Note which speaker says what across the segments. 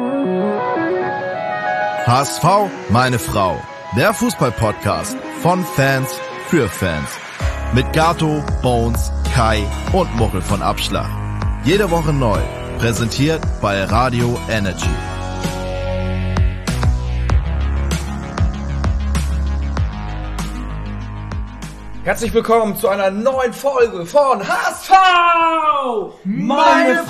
Speaker 1: HSV, meine Frau. Der Fußball-Podcast von Fans für Fans. Mit Gato, Bones, Kai und Muchel von Abschlag. Jede Woche neu. Präsentiert bei Radio Energy.
Speaker 2: Herzlich willkommen zu einer neuen Folge von HSV, meine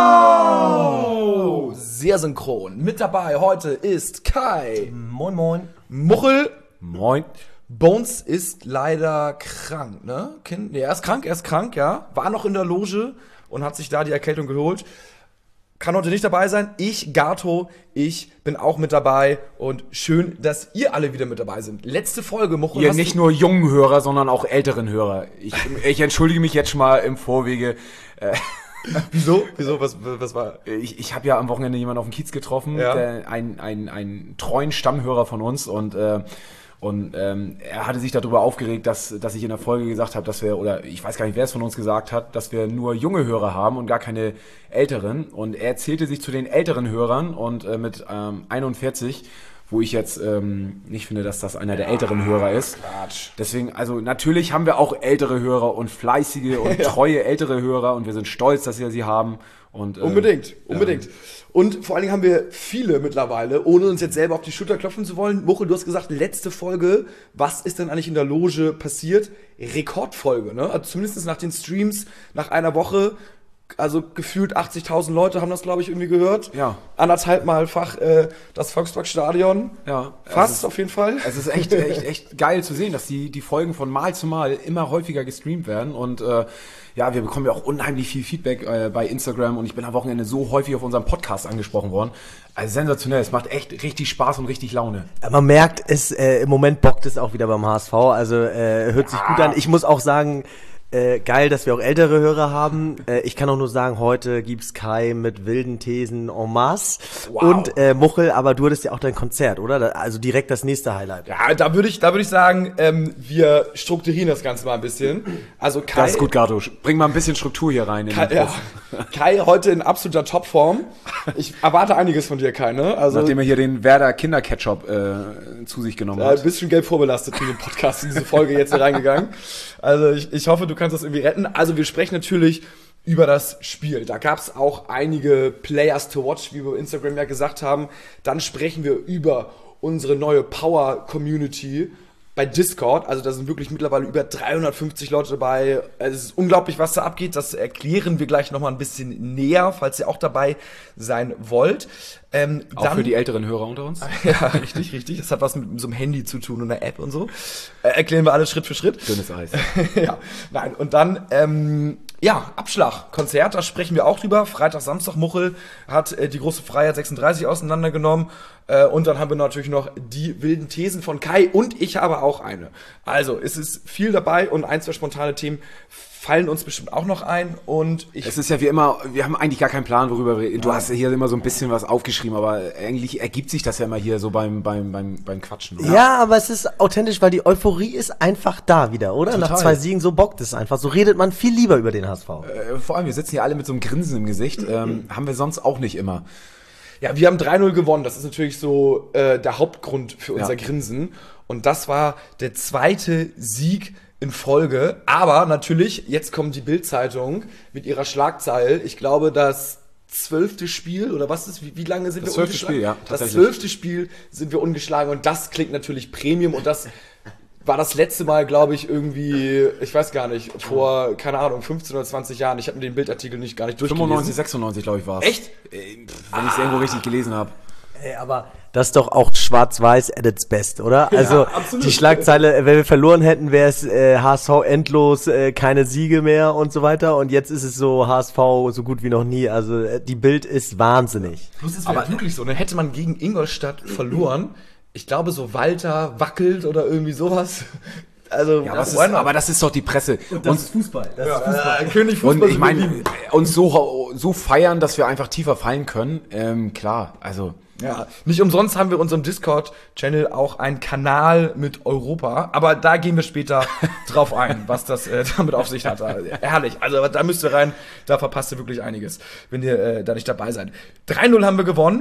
Speaker 2: Frau! Sehr synchron. Mit dabei heute ist Kai.
Speaker 3: Moin, moin.
Speaker 2: Muchel.
Speaker 3: Moin.
Speaker 2: Bones ist leider krank, ne? Er ist krank, ja. War noch in der Loge und hat sich da die Erkältung geholt. Kann heute nicht dabei sein. Ich, Gato, ich bin auch mit dabei und schön, dass ihr alle wieder mit dabei sind. Letzte Folge, Muchel.
Speaker 3: Ihr nicht nur jungen Hörer, sondern auch älteren Hörer. Ich entschuldige mich jetzt schon mal im Vorwege.
Speaker 2: Wieso? Was war?
Speaker 3: Ich habe ja am Wochenende jemanden auf dem Kiez getroffen,
Speaker 2: Ja.
Speaker 3: einen treuen Stammhörer von uns und er hatte sich darüber aufgeregt, dass ich in der Folge gesagt habe, dass wir, oder ich weiß gar nicht, wer es von uns gesagt hat, dass wir nur junge Hörer haben und gar keine älteren. Und er zählte sich zu den älteren Hörern und mit 41, wo ich jetzt nicht finde, dass das einer der älteren Hörer ist.
Speaker 2: Quatsch.
Speaker 3: Deswegen, also natürlich haben wir auch ältere Hörer und fleißige und treue ältere Hörer und wir sind stolz, dass wir sie haben. Und,
Speaker 2: Unbedingt. Und vor allen Dingen haben wir viele mittlerweile, ohne uns jetzt selber auf die Schulter klopfen zu wollen. Muchel, du hast gesagt, letzte Folge, was ist denn eigentlich in der Loge passiert? Rekordfolge, ne? Also zumindest nach den Streams, nach einer Woche, also gefühlt 80.000 Leute haben das, glaube ich, irgendwie gehört.
Speaker 3: Ja.
Speaker 2: Anderthalbmalfach das Volksparkstadion.
Speaker 3: Ja.
Speaker 2: Fast auf jeden Fall.
Speaker 3: Es ist echt geil zu sehen, dass die Folgen von Mal zu Mal immer häufiger gestreamt werden und ja, wir bekommen ja auch unheimlich viel Feedback bei Instagram und ich bin am Wochenende so häufig auf unserem Podcast angesprochen worden. Also sensationell, es macht echt richtig Spaß und richtig Laune.
Speaker 4: Man merkt, im Moment bockt es auch wieder beim HSV, also hört sich gut an. Ich muss auch sagen, geil, dass wir auch ältere Hörer haben. Ich kann auch nur sagen, heute gibt's Kai mit wilden Thesen en masse.
Speaker 2: Wow.
Speaker 4: Und Muchel, aber du hattest ja auch dein Konzert, oder? Also direkt das nächste Highlight.
Speaker 2: Ja, da würde ich sagen, wir strukturieren das Ganze mal ein bisschen. Also Kai,
Speaker 3: Das ist gut, Gato. Bring mal ein bisschen Struktur hier rein.
Speaker 2: Kai heute in absoluter Topform. Ich erwarte einiges von dir, Kai, ne? Also,
Speaker 3: Nachdem er hier den Werder Kinderketchup zu sich genommen
Speaker 2: ein
Speaker 3: hat.
Speaker 2: bisschen gelb vorbelastet in den Podcast, in diese Folge jetzt hier reingegangen. Also ich hoffe, du kannst das irgendwie retten. Also wir sprechen natürlich über das Spiel. Da gab es auch einige Players to watch, wie wir bei Instagram ja gesagt haben. Dann sprechen wir über unsere neue Power-Community bei Discord. Also da sind wirklich mittlerweile über 350 Leute dabei. Es ist unglaublich, was da abgeht. Das erklären wir gleich nochmal ein bisschen näher, falls ihr auch dabei sein wollt.
Speaker 3: Auch für die älteren Hörer unter uns.
Speaker 2: Ja, richtig. Das hat was mit so einem Handy zu tun und einer App und so. Erklären wir alles Schritt für Schritt.
Speaker 3: Dünnes Eis.
Speaker 2: Ja, nein. Und dann, Abschlag, Konzert, da sprechen wir auch drüber. Freitag, Samstag, Muchel hat die große Freiheit 36 auseinandergenommen. Und dann haben wir natürlich noch die wilden Thesen von Kai und ich habe auch eine. Also, es ist viel dabei und ein, zwei spontane Themen fallen uns bestimmt auch noch ein. Und
Speaker 3: Es ist ja wie immer, wir haben eigentlich gar keinen Plan, worüber wir reden. Du hast ja hier immer so ein bisschen was aufgeschrieben, aber eigentlich ergibt sich das ja immer hier so beim Quatschen. Oder?
Speaker 4: Ja, aber es ist authentisch, weil die Euphorie ist einfach da wieder, oder?
Speaker 3: Total.
Speaker 4: Nach 2 Siegen, so bockt es einfach. So redet man viel lieber über den HSV.
Speaker 3: Vor allem, wir sitzen hier alle mit so einem Grinsen im Gesicht. Haben wir sonst auch nicht immer.
Speaker 2: ja, wir haben 3-0 gewonnen. Das ist natürlich so der Hauptgrund für unser Grinsen. Und das war der zweite Sieg in Folge. Aber natürlich, jetzt kommt die Bild-Zeitung mit ihrer Schlagzeile. Ich glaube, das 12. Spiel, oder was ist, wie lange sind
Speaker 3: Das
Speaker 2: wir
Speaker 3: 12.
Speaker 2: ungeschlagen?
Speaker 3: Spiel, ja,
Speaker 2: Das
Speaker 3: tatsächlich.
Speaker 2: 12. Spiel sind wir ungeschlagen und das klingt natürlich Premium und das war das letzte Mal, glaube ich, irgendwie, ich weiß gar nicht, vor, keine Ahnung, 15 oder 20 Jahren. Ich habe mir den Bildartikel gar nicht durchgelesen.
Speaker 3: 95, 96, glaube ich, war es.
Speaker 2: Echt?
Speaker 3: Wenn ich es irgendwo richtig gelesen habe.
Speaker 4: Ey, aber das ist doch auch schwarz-weiß at its best, oder? Also
Speaker 2: absolut.
Speaker 4: die Schlagzeile, wenn wir verloren hätten, wäre es HSV endlos, keine Siege mehr und so weiter. Und jetzt ist es so HSV so gut wie noch nie. Also die Bild ist wahnsinnig.
Speaker 2: Plus es wäre wirklich so, ne? Hätte man gegen Ingolstadt verloren, ich glaube so Walter wackelt oder irgendwie sowas. Also,
Speaker 3: Ja, aber das ist doch die Presse.
Speaker 4: ist Fußball. Das ist Fußball.
Speaker 2: König Fußball.
Speaker 3: Und ich meine, uns so feiern, dass wir einfach tiefer fallen können, klar, also.
Speaker 2: Ja, nicht umsonst haben wir in unserem Discord-Channel auch einen Kanal mit Europa, aber da gehen wir später drauf ein, was das damit auf sich hat. Herrlich, also da müsst ihr rein, da verpasst ihr wirklich einiges, wenn ihr da nicht dabei seid. 3-0 haben wir gewonnen.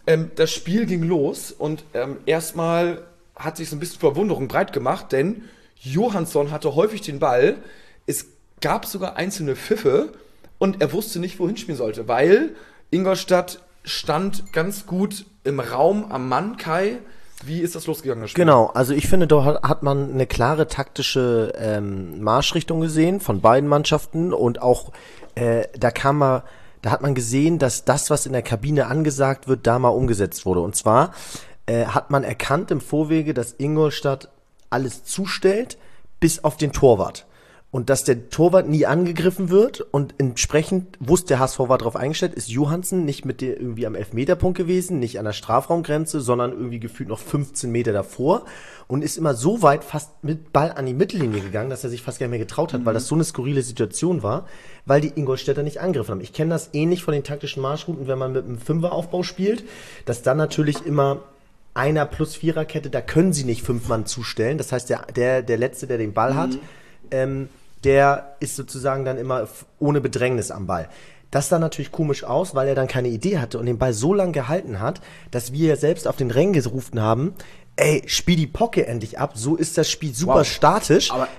Speaker 2: das Spiel ging los und erstmal hat sich so ein bisschen Verwunderung breit gemacht, denn Johansson hatte häufig den Ball. Es gab sogar einzelne Pfiffe und er wusste nicht, wohin spielen sollte, weil Ingolstadt stand ganz gut im Raum am Mann. Kai, wie ist das losgegangen, das Spiel?
Speaker 4: Genau, also ich finde, da hat man eine klare taktische Marschrichtung gesehen von beiden Mannschaften und auch da hat man gesehen, dass das, was in der Kabine angesagt wird, da mal umgesetzt wurde. Und zwar hat man erkannt im Vorwege, dass Ingolstadt alles zustellt, bis auf den Torwart. Und dass der Torwart nie angegriffen wird und entsprechend wusste der HSV war darauf eingestellt, ist Johansen nicht mit der irgendwie am Elfmeterpunkt gewesen, nicht an der Strafraumgrenze, sondern irgendwie gefühlt noch 15 Meter davor und ist immer so weit fast mit Ball an die Mittellinie gegangen, dass er sich fast gar nicht mehr getraut hat, weil das so eine skurrile Situation war, weil die Ingolstädter nicht angegriffen haben. Ich kenne das ähnlich von den taktischen Marschrouten, wenn man mit einem Fünferaufbau spielt, dass dann natürlich immer einer plus Viererkette, da können sie nicht 5 Mann zustellen. Das heißt, der Letzte, der den Ball hat, der ist sozusagen dann immer ohne Bedrängnis am Ball. Das sah natürlich komisch aus, weil er dann keine Idee hatte und den Ball so lange gehalten hat, dass wir ja selbst auf den Rängen gerufen haben, ey, spiel die Pocke endlich ab, so ist das Spiel super statisch. Aber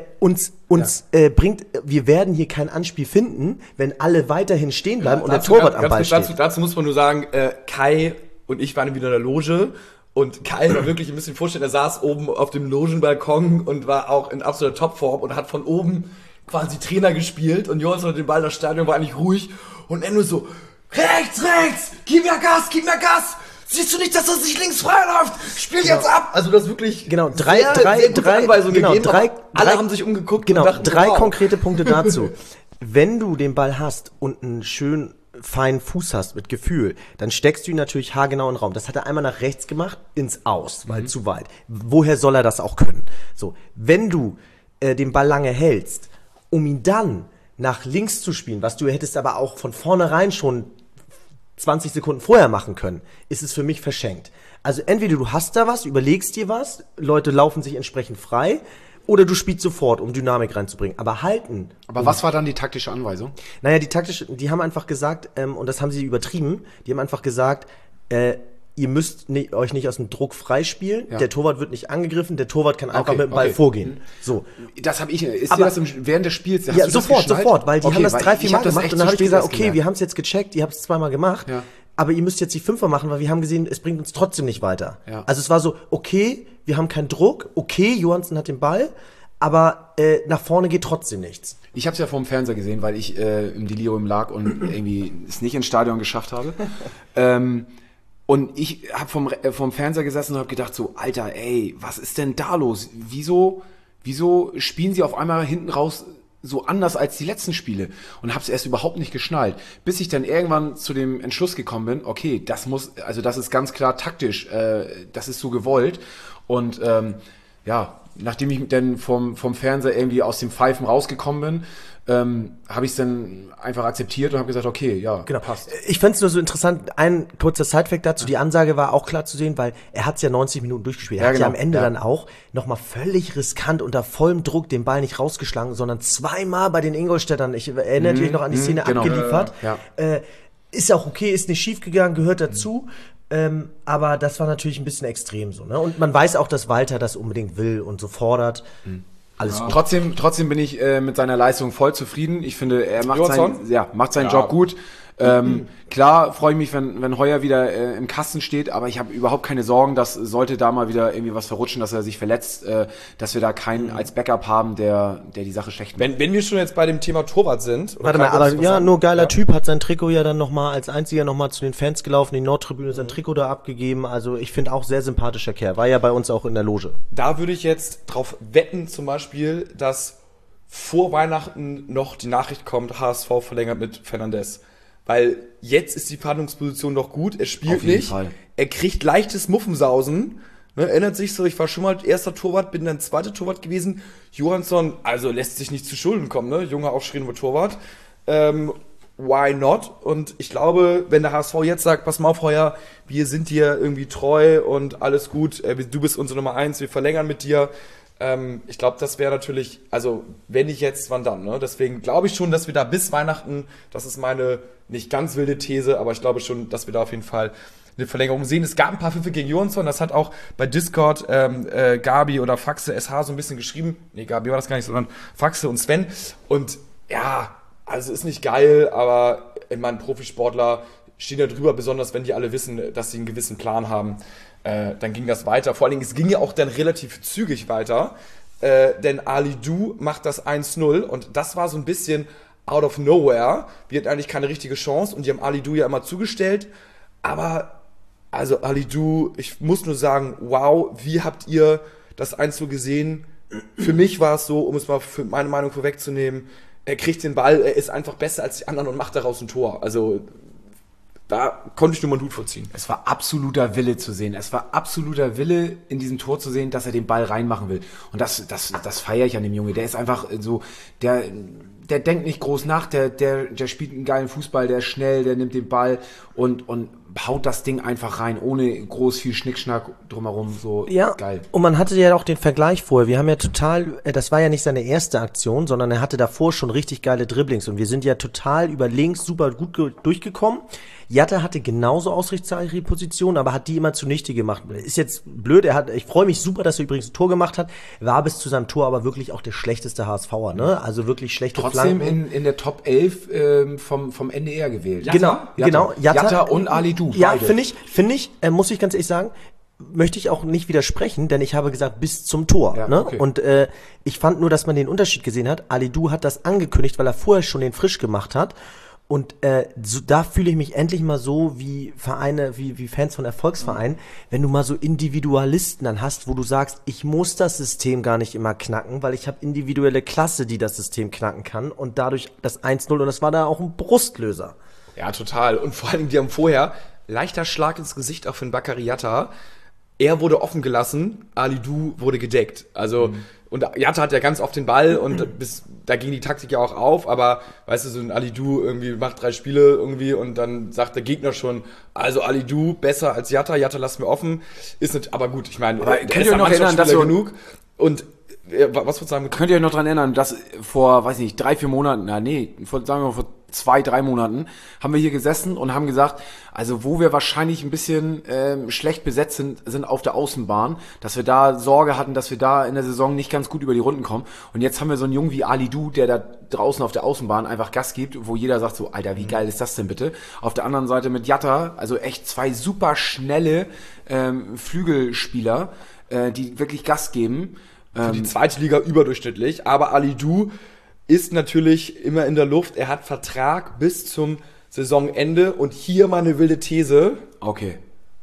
Speaker 4: wir werden hier kein Anspiel finden, wenn alle weiterhin stehen bleiben und der Torwart am Ball steht.
Speaker 2: Dazu muss man nur sagen, Kai und ich waren wieder in der Loge. Und Kai war wirklich ein bisschen vorstellen, er saß oben auf dem Logenbalkon und war auch in absoluter Topform und hat von oben quasi Trainer gespielt und Johansson hat den Ball, das Stadion war eigentlich ruhig und er nur so, rechts, gib mir Gas, siehst du nicht, dass das nicht links frei läuft, spiel jetzt ab. Also das wirklich
Speaker 4: drei
Speaker 2: Anweisungen gegeben,
Speaker 4: drei,
Speaker 2: alle haben sich umgeguckt
Speaker 4: und
Speaker 2: dachten,
Speaker 4: drei
Speaker 2: wow.
Speaker 4: Konkrete Punkte dazu. Wenn du den Ball hast und einen schönen feinen Fuß hast mit Gefühl, dann steckst du ihn natürlich haargenau in den Raum. Das hat er einmal nach rechts gemacht, ins Aus, weil zu weit. Woher soll er das auch können? So, wenn du den Ball lange hältst, um ihn dann nach links zu spielen, was du hättest aber auch von vornherein schon 20 Sekunden vorher machen können, ist es für mich verschenkt. Also entweder du hast da was, überlegst dir was, Leute laufen sich entsprechend frei, oder du spielst sofort, um Dynamik reinzubringen. Aber halten.
Speaker 3: Aber was war dann die taktische Anweisung?
Speaker 4: Naja, die haben einfach gesagt, und das haben sie übertrieben, die haben einfach gesagt, ihr müsst euch nicht aus dem Druck freispielen, der Torwart wird nicht angegriffen, der Torwart kann einfach mit dem Ball vorgehen. So.
Speaker 3: Das habe ich, ist dir das während des Spiels,
Speaker 4: ja, sofort, weil die haben das 3-4 Mal gemacht und dann habe ich gesagt, okay, wir haben es jetzt gecheckt, ihr habt es 2-mal gemacht, aber ihr müsst jetzt die 5er machen, weil wir haben gesehen, es bringt uns trotzdem nicht weiter. Ja. Also es war so, okay, wir haben keinen Druck, okay, Johansson hat den Ball, aber nach vorne geht trotzdem nichts.
Speaker 3: Ich habe es ja vom Fernseher gesehen, weil ich im Delirium lag und irgendwie es nicht ins Stadion geschafft habe. Und ich habe vom Fernseher gesessen und habe gedacht so, Alter, ey, was ist denn da los? Wieso spielen sie auf einmal hinten raus so anders als die letzten Spiele? Und habe es erst überhaupt nicht geschnallt, bis ich dann irgendwann zu dem Entschluss gekommen bin, okay, das ist ganz klar taktisch, das ist so gewollt. Und nachdem ich dann vom Fernseher irgendwie aus dem Pfeifen rausgekommen bin, habe ich es dann einfach akzeptiert und habe gesagt, okay, ja,
Speaker 4: genau,
Speaker 3: passt.
Speaker 4: Ich fand es nur so interessant, ein kurzer Sidefact dazu, die Ansage war auch klar zu sehen, weil er hat es ja 90 Minuten durchgespielt. Er hat ja am Ende dann auch nochmal völlig riskant unter vollem Druck den Ball nicht rausgeschlagen, sondern 2-mal bei den Ingolstädtern, ich erinnere natürlich noch an die Szene, abgeliefert. Ist auch okay, ist nicht schief gegangen, gehört dazu. Aber das war natürlich ein bisschen extrem so, ne? Und man weiß auch, dass Walter das unbedingt will und so fordert. Alles gut.
Speaker 3: Trotzdem bin ich mit seiner Leistung voll zufrieden. Ich finde, er macht seinen Job gut. Klar freue ich mich, wenn Heuer wieder im Kasten steht, aber ich habe überhaupt keine Sorgen, dass sollte da mal wieder irgendwie was verrutschen, dass er sich verletzt, dass wir da keinen als Backup haben, der die Sache schlecht macht.
Speaker 2: Wenn wir schon jetzt bei dem Thema Torwart sind.
Speaker 4: Warte mal, aber nur geiler Typ, hat sein Trikot ja dann nochmal als einziger nochmal zu den Fans gelaufen, die Nordtribüne sein Trikot da abgegeben, also ich finde auch sehr sympathischer Kerl, war ja bei uns auch in der Loge.
Speaker 2: Da würde ich jetzt drauf wetten zum Beispiel, dass vor Weihnachten noch die Nachricht kommt, HSV verlängert mit Fernandes. Weil jetzt ist die Verhandlungsposition noch gut, er spielt nicht, er kriegt leichtes Muffensausen, ne, erinnert sich so, ich war schon mal erster Torwart, bin dann zweiter Torwart gewesen, Johansson, also lässt sich nicht zu Schulden kommen, ne, junger, aufstrebender Torwart, why not? Und ich glaube, wenn der HSV jetzt sagt, pass mal auf, Heuer, wir sind dir irgendwie treu und alles gut, du bist unsere Nummer 1, wir verlängern mit dir, Ich glaube, das wäre natürlich, also wenn nicht jetzt, wann dann, ne? Deswegen glaube ich schon, dass wir da bis Weihnachten, das ist meine nicht ganz wilde These, aber ich glaube schon, dass wir da auf jeden Fall eine Verlängerung sehen. Es gab ein paar Pfiffe gegen Jonsson, das hat auch bei Discord Gabi oder Faxe SH so ein bisschen geschrieben. Nee, Gabi war das gar nicht, sondern Faxe und Sven. Und ja, also ist nicht geil, aber ich meine, Profisportler stehen da drüber, besonders wenn die alle wissen, dass sie einen gewissen Plan haben. Dann ging das weiter. Vor allen Dingen, es ging ja auch dann relativ zügig weiter, denn Ali Du macht das 1-0 und das war so ein bisschen out of nowhere. Wir hatten eigentlich keine richtige Chance und die haben Ali Du ja immer zugestellt. Aber, also Ali Du, ich muss nur sagen, wow, wie habt ihr das 1-0 gesehen? Für mich war es so, um es mal für meine Meinung vorwegzunehmen, er kriegt den Ball, er ist einfach besser als die anderen und macht daraus ein Tor. Also da konnte ich nur meinen Hut vorziehen.
Speaker 3: Es war absoluter Wille zu sehen. Es war absoluter Wille in diesem Tor zu sehen, dass er den Ball reinmachen will. Und das feiere ich an dem Junge. Der ist einfach so, der denkt nicht groß nach, der spielt einen geilen Fußball, der ist schnell, der nimmt den Ball und haut das Ding einfach rein, ohne groß viel Schnickschnack drumherum, so
Speaker 4: ja,
Speaker 3: geil.
Speaker 4: Und man hatte ja auch den Vergleich vorher. Wir haben ja total, das war ja nicht seine erste Aktion, sondern er hatte davor schon richtig geile Dribblings und wir sind ja total über links super gut durchgekommen. Jatta hatte genauso ausrichtsreiche Positionen, aber hat die immer zunichte gemacht. Ist jetzt blöd, ich freue mich super, dass er übrigens ein Tor gemacht hat, war bis zu seinem Tor aber wirklich auch der schlechteste HSVer, ne? Also wirklich schlechte
Speaker 3: Trotzdem
Speaker 4: Flanken.
Speaker 3: in der Top 11 vom NDR gewählt.
Speaker 4: Jatta? Genau.
Speaker 3: Jatta und Ali Du.
Speaker 4: Ja, finde ich, muss ich ganz ehrlich sagen, möchte ich auch nicht widersprechen, denn ich habe gesagt, bis zum Tor.
Speaker 3: Ja,
Speaker 4: ne?
Speaker 3: Okay.
Speaker 4: Und ich fand nur, dass man den Unterschied gesehen hat. Ali Du hat das angekündigt, weil er vorher schon den frisch gemacht hat. Und da fühle ich mich endlich mal so wie Vereine, wie Fans von Erfolgsvereinen, wenn du mal so Individualisten dann hast, wo du sagst, ich muss das System gar nicht immer knacken, weil ich habe individuelle Klasse, die das System knacken kann und dadurch das 1-0 und das war da auch ein Brustlöser.
Speaker 2: Ja, total. Und vor allem, die haben vorher leichter Schlag ins Gesicht auch für den Bakary Jatta. Er wurde offen gelassen, Ali Du wurde gedeckt. Also, und Jatta hat ja ganz oft den Ball und da ging die Taktik ja auch auf, aber weißt du, so ein Ali Du irgendwie macht 3 Spiele irgendwie und dann sagt der Gegner schon, also Ali Du besser als Jatta lassen wir offen. Ist nicht, aber gut, ich meine,
Speaker 3: könnt ihr euch noch erinnern, dass
Speaker 2: genug und was würdest du sagen?
Speaker 3: Könnt ihr euch noch dran erinnern, dass vor, weiß nicht, 3-4 Monaten, sagen wir mal vor 2-3 Monaten, haben wir hier gesessen und haben gesagt, also wo wir wahrscheinlich ein bisschen schlecht besetzt sind auf der Außenbahn, dass wir da Sorge hatten, dass wir da in der Saison nicht ganz gut über die Runden kommen. Und jetzt haben wir so einen Jungen wie Ali Du, der da draußen auf der Außenbahn einfach Gas gibt, wo jeder sagt so, Alter, wie geil ist das denn bitte? Auf der anderen Seite mit Jatta, also echt 2 super schnelle Flügelspieler, die wirklich Gas geben.
Speaker 2: Für die zweite Liga überdurchschnittlich, aber Ali Du ist natürlich immer in der Luft. Er hat Vertrag bis zum Saisonende und hier mal eine wilde These.
Speaker 3: Okay.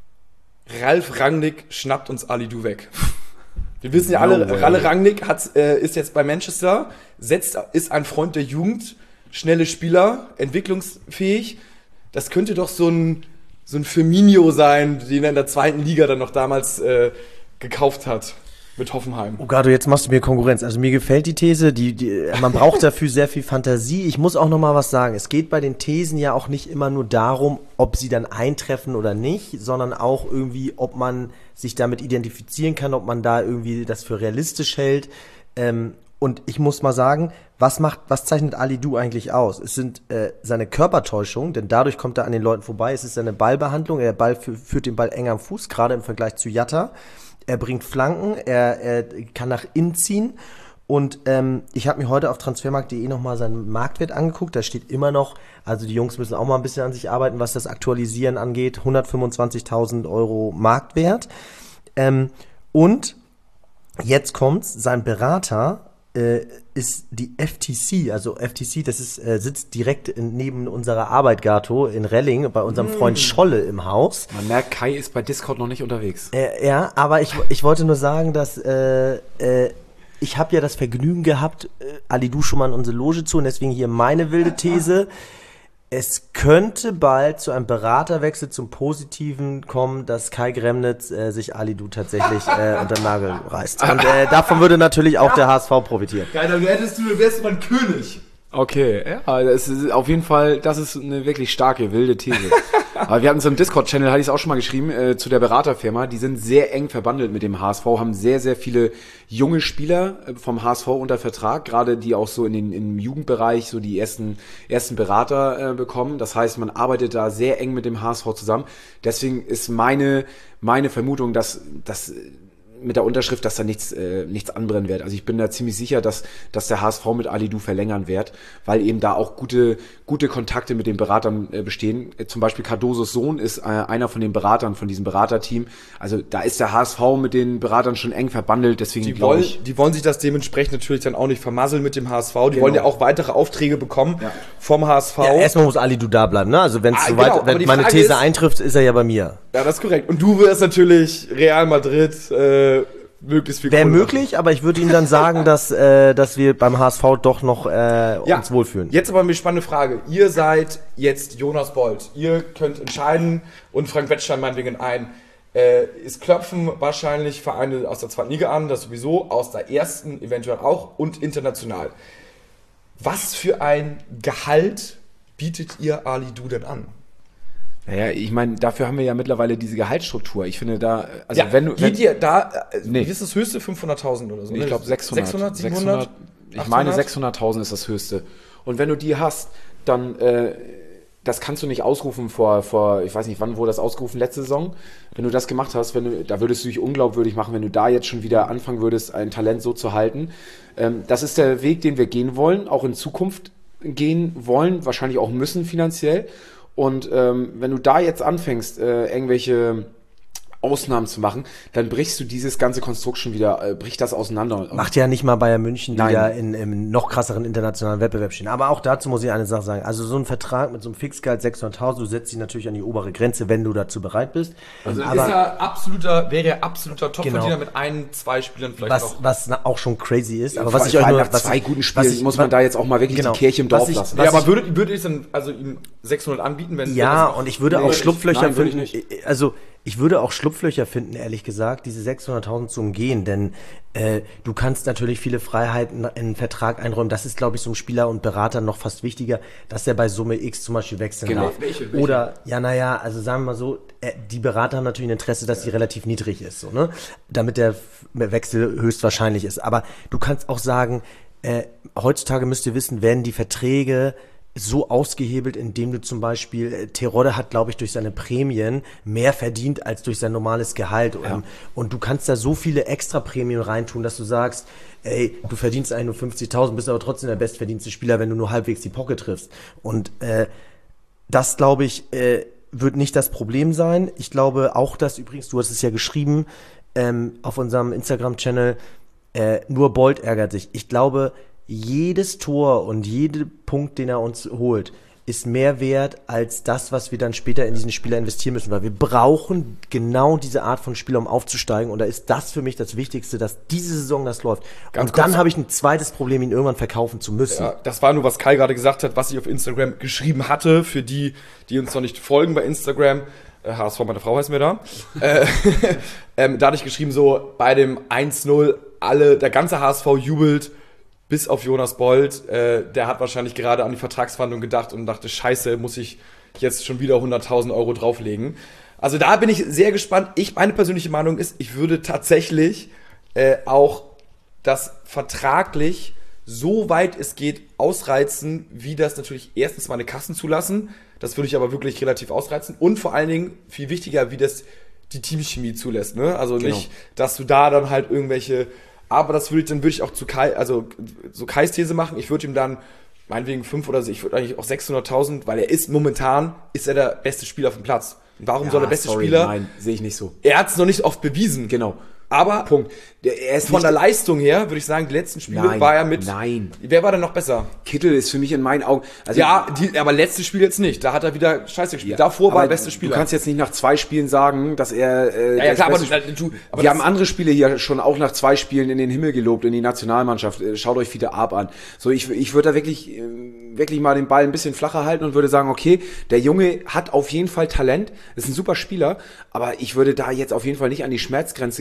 Speaker 2: Ralf Rangnick schnappt uns Ali Du weg. Wir wissen ja alle, Ralle Rangnick ist jetzt bei Manchester, ist ein Freund der Jugend, schnelle Spieler, entwicklungsfähig. Das könnte doch so ein Firmino sein, den er in der zweiten Liga dann noch damals gekauft hat. Mit Hoffenheim.
Speaker 4: Oh Gado, jetzt machst du mir Konkurrenz. Also mir gefällt die These, man braucht dafür sehr viel Fantasie. Ich muss auch noch mal was sagen. Es geht bei den Thesen ja auch nicht immer nur darum, ob sie dann eintreffen oder nicht, sondern auch irgendwie, ob man sich damit identifizieren kann, ob man da irgendwie das für realistisch hält. Und ich muss mal sagen, was zeichnet Ali Du eigentlich aus? Es sind seine Körpertäuschungen, denn dadurch kommt er an den Leuten vorbei. Es ist seine Ballbehandlung. Der Ball führt den Ball eng am Fuß, gerade im Vergleich zu Jatta. Er bringt Flanken, er kann nach innen ziehen und ich habe mir heute auf transfermarkt.de nochmal seinen Marktwert angeguckt, da steht immer noch, also die Jungs müssen auch mal ein bisschen an sich arbeiten, was das Aktualisieren angeht, 125.000 € Marktwert und jetzt kommt's, sein Berater ist die FTC, also FTC, das ist sitzt direkt neben unserer Arbeit, Gato, in Relling, bei unserem Freund Scholle im Haus.
Speaker 3: Man merkt, Kai ist bei Discord noch nicht unterwegs.
Speaker 4: Ja, aber ich wollte nur sagen, dass ich habe ja das Vergnügen gehabt, Ali Du schon mal in unsere Loge zu und deswegen hier meine wilde These. Es könnte bald zu einem Beraterwechsel zum Positiven kommen, dass Kai Gremnitz sich Ali Du tatsächlich unter den Nagel reißt. Und davon würde natürlich auch der HSV profitieren.
Speaker 2: Geil, dann wärst du mein König.
Speaker 3: Okay, ja, das ist auf jeden Fall, das ist eine wirklich starke, wilde These. Aber wir hatten so im Discord-Channel, hatte ich es auch schon mal geschrieben, zu der Beraterfirma, die sind sehr eng verbandelt mit dem HSV, haben sehr, sehr viele junge Spieler vom HSV unter Vertrag, gerade die auch so im Jugendbereich so die ersten Berater bekommen. Das heißt, man arbeitet da sehr eng mit dem HSV zusammen. Deswegen ist meine Vermutung, dass mit der Unterschrift, dass da nichts anbrennen wird. Also ich bin da ziemlich sicher, dass der HSV mit Alidou verlängern wird, weil eben da auch gute Kontakte mit den Beratern bestehen. Zum Beispiel Cardosos Sohn ist einer von den Beratern, von diesem Beraterteam. Also da ist der HSV mit den Beratern schon eng verbandelt, deswegen glaube ich...
Speaker 2: Die wollen sich das dementsprechend natürlich dann auch nicht vermasseln mit dem HSV. Die wollen ja auch weitere Aufträge bekommen vom HSV.
Speaker 4: Ja, erstmal muss Alidou da bleiben, ne? Also wenn meine These eintrifft, ist er ja bei mir.
Speaker 2: Ja, das ist korrekt. Und du wirst natürlich Real Madrid möglichst viel
Speaker 4: Wäre möglich, aber ich würde Ihnen dann sagen, dass wir beim HSV doch noch uns wohlfühlen.
Speaker 2: Jetzt aber eine spannende Frage. Ihr seid jetzt Jonas Bold. Ihr könnt entscheiden und Frank Wettstein meinetwegen ein. Es klopfen wahrscheinlich Vereine aus der zweiten Liga an, das sowieso, aus der ersten eventuell auch und international. Was für ein Gehalt bietet ihr Alidou denn an?
Speaker 3: Naja, ich meine, dafür haben wir ja mittlerweile diese Gehaltsstruktur. Ich finde da,
Speaker 2: also ja, geht ihr da, wie ist das höchste? 500.000 oder so?
Speaker 3: Ich glaube 600, 700? Ich meine 600.000 ist das höchste. Und wenn du die hast, dann, das kannst du nicht ausrufen vor, ich weiß nicht, wann wurde das ausgerufen, letzte Saison? Wenn du das gemacht hast, da würdest du dich unglaubwürdig machen, wenn du da jetzt schon wieder anfangen würdest, ein Talent so zu halten. Das ist der Weg, den wir gehen wollen, auch in Zukunft gehen wollen, wahrscheinlich auch müssen finanziell. Und wenn du da jetzt anfängst, irgendwelche Ausnahmen zu machen, dann brichst du dieses ganze Konstrukt schon wieder, bricht das auseinander.
Speaker 4: Macht ja nicht mal Bayern München, die da im noch krasseren internationalen Wettbewerb stehen. Aber auch dazu muss ich eine Sache sagen. Also so ein Vertrag mit so einem Fixgehalt 600.000, du setzt dich natürlich an die obere Grenze, wenn du dazu bereit bist.
Speaker 2: Also
Speaker 4: aber
Speaker 2: wäre ja absoluter Topverdiener mit 2 Spielern vielleicht noch.
Speaker 4: Was auch schon crazy ist. Aber
Speaker 3: was ich euch nur... Nach 2 guten Spielen muss man da jetzt auch mal wirklich die Kirche im Dorf lassen.
Speaker 2: Ja, aber würdet ihr dann also ihm 600 anbieten, wenn...
Speaker 4: Ja, und ich würde auch Schlupflöcher finden. Also ich würde auch Schlupflöcher finden, ehrlich gesagt, diese 600.000 zu umgehen, denn du kannst natürlich viele Freiheiten in einen Vertrag einräumen. Das ist, glaube ich, so einem Spieler und Berater noch fast wichtiger, dass er bei Summe X zum Beispiel wechseln darf.
Speaker 2: Welche?
Speaker 4: Oder, also sagen wir mal so, die Berater haben natürlich ein Interesse, dass die relativ niedrig ist, so, ne? Damit der Wechsel höchstwahrscheinlich ist. Aber du kannst auch sagen, heutzutage müsst ihr wissen, werden die Verträge so ausgehebelt, indem du zum Beispiel, Terodde hat, glaube ich, durch seine Prämien mehr verdient als durch sein normales Gehalt. Ja. Und du kannst da so viele extra Prämien reintun, dass du sagst, ey, du verdienst eigentlich nur 50.000, bist aber trotzdem der bestverdienste Spieler, wenn du nur halbwegs die Pocket triffst. Und das, glaube ich, wird nicht das Problem sein. Ich glaube auch, dass übrigens, du hast es ja geschrieben, auf unserem Instagram-Channel, nur Bold ärgert sich. Ich glaube, jedes Tor und jeder Punkt, den er uns holt, ist mehr wert als das, was wir dann später in diesen Spieler investieren müssen, weil wir brauchen genau diese Art von Spieler, um aufzusteigen, und da ist das für mich das Wichtigste, dass diese Saison das läuft. Und dann habe ich ein zweites Problem, ihn irgendwann verkaufen zu müssen.
Speaker 2: Ja, das war nur, was Kai gerade gesagt hat, was ich auf Instagram geschrieben hatte, für die uns noch nicht folgen bei Instagram. HSV, meine Frau heißt mir da. Da hatte ich geschrieben, so bei dem 1-0, der ganze HSV jubelt, bis auf Jonas Bold, der hat wahrscheinlich gerade an die Vertragsverhandlung gedacht und dachte, scheiße, muss ich jetzt schon wieder 100.000 Euro drauflegen. Also da bin ich sehr gespannt. Meine persönliche Meinung ist, ich würde tatsächlich auch das vertraglich, so weit es geht, ausreizen, wie das natürlich erstens meine Kassen zulassen. Das würde ich aber wirklich relativ ausreizen. Und vor allen Dingen, viel wichtiger, wie das die Teamchemie zulässt. Ne? Also nicht, dass du da dann halt irgendwelche... Aber das würde ich auch zu Kai, also so Kais These machen. Ich würde ihm dann meinetwegen 5 oder so, ich würde eigentlich auch 600.000, weil momentan ist er der beste Spieler auf dem Platz. Und warum soll der beste Spieler?
Speaker 3: Nein, sehe ich nicht so.
Speaker 2: Er hat es noch nicht oft bewiesen.
Speaker 3: Genau.
Speaker 2: Aber
Speaker 3: Punkt.
Speaker 2: Er ist von der Leistung her, würde ich sagen, die letzten Spiele war er mit...
Speaker 3: Nein.
Speaker 2: Wer war denn noch besser?
Speaker 3: Kittel ist für mich in meinen Augen... Also
Speaker 2: aber letztes Spiel jetzt nicht. Da hat er wieder scheiße gespielt. Davor war er beste Spieler.
Speaker 3: Du kannst jetzt nicht nach 2 Spielen sagen, dass er...
Speaker 2: wir
Speaker 3: haben andere Spiele hier schon auch nach 2 Spielen in den Himmel gelobt, in die Nationalmannschaft. Schaut euch Fiete Arp an. So, ich würde da wirklich mal den Ball ein bisschen flacher halten und würde sagen, okay, der Junge hat auf jeden Fall Talent, ist ein super Spieler, aber ich würde da jetzt auf jeden Fall nicht an die Schmerzgrenze gehen und würde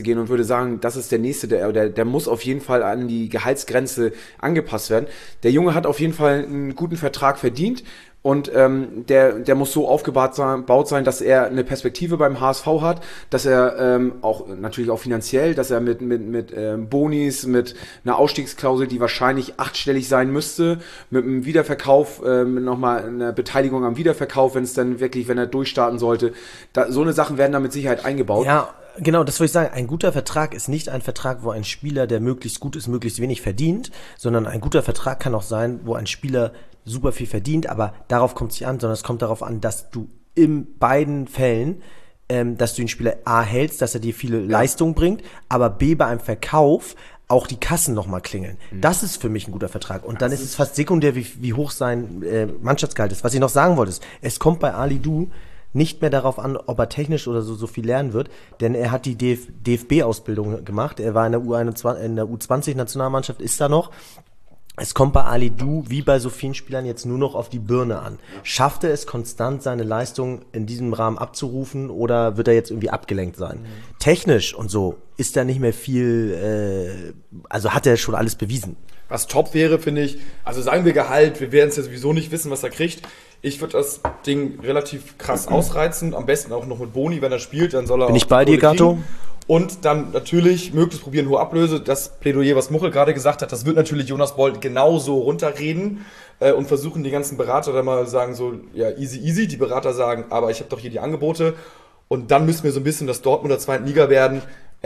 Speaker 3: würde sagen, das ist der nächste, der muss auf jeden Fall an die Gehaltsgrenze angepasst werden. Der Junge hat auf jeden Fall einen guten Vertrag verdient. Und der muss so aufgebaut sein, dass er eine Perspektive beim HSV hat, dass er auch natürlich auch finanziell, dass er mit Bonis, mit einer Ausstiegsklausel, die wahrscheinlich 8-stellig sein müsste, mit einem Wiederverkauf, nochmal eine Beteiligung am Wiederverkauf, wenn er durchstarten sollte. So eine Sachen werden da mit Sicherheit eingebaut.
Speaker 4: Ja, genau, das würde ich sagen. Ein guter Vertrag ist nicht ein Vertrag, wo ein Spieler, der möglichst gut ist, möglichst wenig verdient, sondern ein guter Vertrag kann auch sein, wo ein Spieler super viel verdient, aber darauf kommt es nicht an, sondern es kommt darauf an, dass du in beiden Fällen, dass du den Spieler A hältst, dass er dir viele Leistung bringt, aber B bei einem Verkauf auch die Kassen nochmal klingeln. Das ist für mich ein guter Vertrag. Und dann ist es fast sekundär, wie hoch sein Mannschaftsgehalt ist. Was ich noch sagen wollte, ist, es kommt bei Ali Du nicht mehr darauf an, ob er technisch oder so viel lernen wird, denn er hat die DFB-Ausbildung gemacht. Er war in der U20-Nationalmannschaft, ist da noch. Es kommt bei Ali Du, wie bei so vielen Spielern, jetzt nur noch auf die Birne an. Schafft er es konstant, seine Leistung in diesem Rahmen abzurufen, oder wird er jetzt irgendwie abgelenkt sein? Technisch und so ist da nicht mehr viel, also hat er schon alles bewiesen.
Speaker 2: Was top wäre, finde ich, also sagen wir Gehalt, wir werden es ja sowieso nicht wissen, was er kriegt. Ich würde das Ding relativ krass ausreizen, am besten auch noch mit Boni, wenn er spielt, dann soll er
Speaker 4: Bin ich bei dir, Gato?
Speaker 2: Und dann natürlich möglichst probieren, hohe Ablöse. Das Plädoyer, was Muchel gerade gesagt hat, das wird natürlich Jonas Bold genauso runterreden und versuchen die ganzen Berater dann mal sagen so, ja, easy. Die Berater sagen, aber ich habe doch hier die Angebote. Und dann müssen wir so ein bisschen das Dortmunder zweiten Liga werden.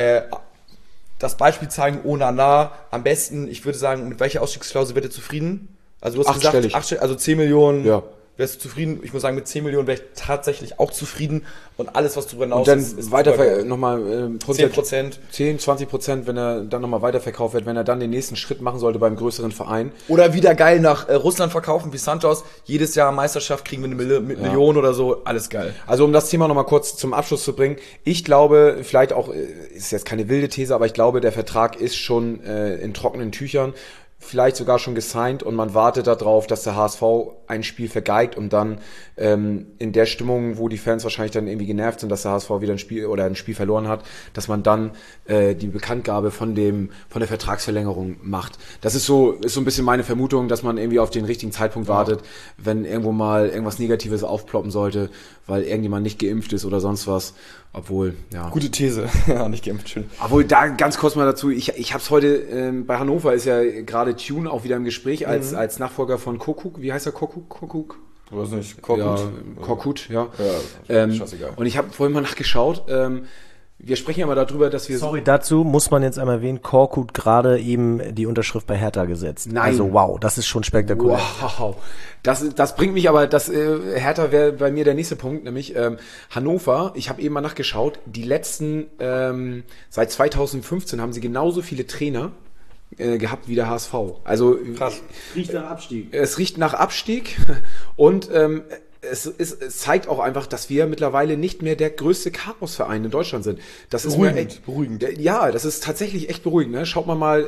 Speaker 2: Das Beispiel zeigen, Onana, am besten, ich würde sagen, mit welcher Ausstiegsklausel wird ihr zufrieden? Also du hast gesagt, also 10 Millionen.
Speaker 3: Ja.
Speaker 2: Wärst du zufrieden? Ich muss sagen, mit 10 Millionen wäre ich tatsächlich auch zufrieden. Und alles, was darüber hinaus
Speaker 3: und dann
Speaker 2: ist
Speaker 3: weiter nochmal
Speaker 2: 10%.
Speaker 3: 10-20%, wenn er dann nochmal weiterverkauft wird, wenn er dann den nächsten Schritt machen sollte beim größeren Verein.
Speaker 2: Oder wieder geil nach Russland verkaufen wie Santos. Jedes Jahr Meisterschaft kriegen wir eine Million oder so. Alles geil.
Speaker 3: Also um das Thema nochmal kurz zum Abschluss zu bringen. Ich glaube, vielleicht auch, ist jetzt keine wilde These, aber ich glaube, der Vertrag ist schon in trockenen Tüchern. Vielleicht sogar schon gesigned und man wartet darauf, dass der HSV ein Spiel vergeigt und dann in der Stimmung, wo die Fans wahrscheinlich dann irgendwie genervt sind, dass der HSV wieder ein Spiel verloren hat, dass man dann die Bekanntgabe von der Vertragsverlängerung macht. Das ist so ein bisschen meine Vermutung, dass man irgendwie auf den richtigen Zeitpunkt wartet, wenn irgendwo mal irgendwas Negatives aufploppen sollte, weil irgendjemand nicht geimpft ist oder sonst was. Obwohl, ja.
Speaker 2: Gute These. Ja, nicht geimpft, schön.
Speaker 3: Obwohl, da ganz kurz mal dazu, ich hab's heute, bei Hannover ist ja gerade Tune auch wieder im Gespräch als Nachfolger von Kokuk. Wie heißt er? Kokuk?
Speaker 2: Ich weiß nicht. Korkut.
Speaker 3: Ja, Korkut, ja.
Speaker 2: Scheißegal.
Speaker 3: Und ich habe vorhin mal nachgeschaut, wir sprechen ja mal darüber, dass wir...
Speaker 4: Sorry, dazu muss man jetzt einmal erwähnen, Korkut gerade eben die Unterschrift bei Hertha gesetzt.
Speaker 3: Nein.
Speaker 4: Also wow, das ist schon spektakulär.
Speaker 3: Wow. Das bringt mich aber, Hertha wäre bei mir der nächste Punkt, nämlich Hannover, ich habe eben mal nachgeschaut, die letzten, seit 2015 haben sie genauso viele Trainer gehabt wie der HSV. Also
Speaker 2: krass.
Speaker 4: Riecht nach Abstieg.
Speaker 3: Es riecht nach Abstieg und es zeigt auch einfach, dass wir mittlerweile nicht mehr der größte Chaosverein in Deutschland sind. Das ist
Speaker 2: beruhigend.
Speaker 3: Ja, das ist tatsächlich echt beruhigend. Ne? Schaut mal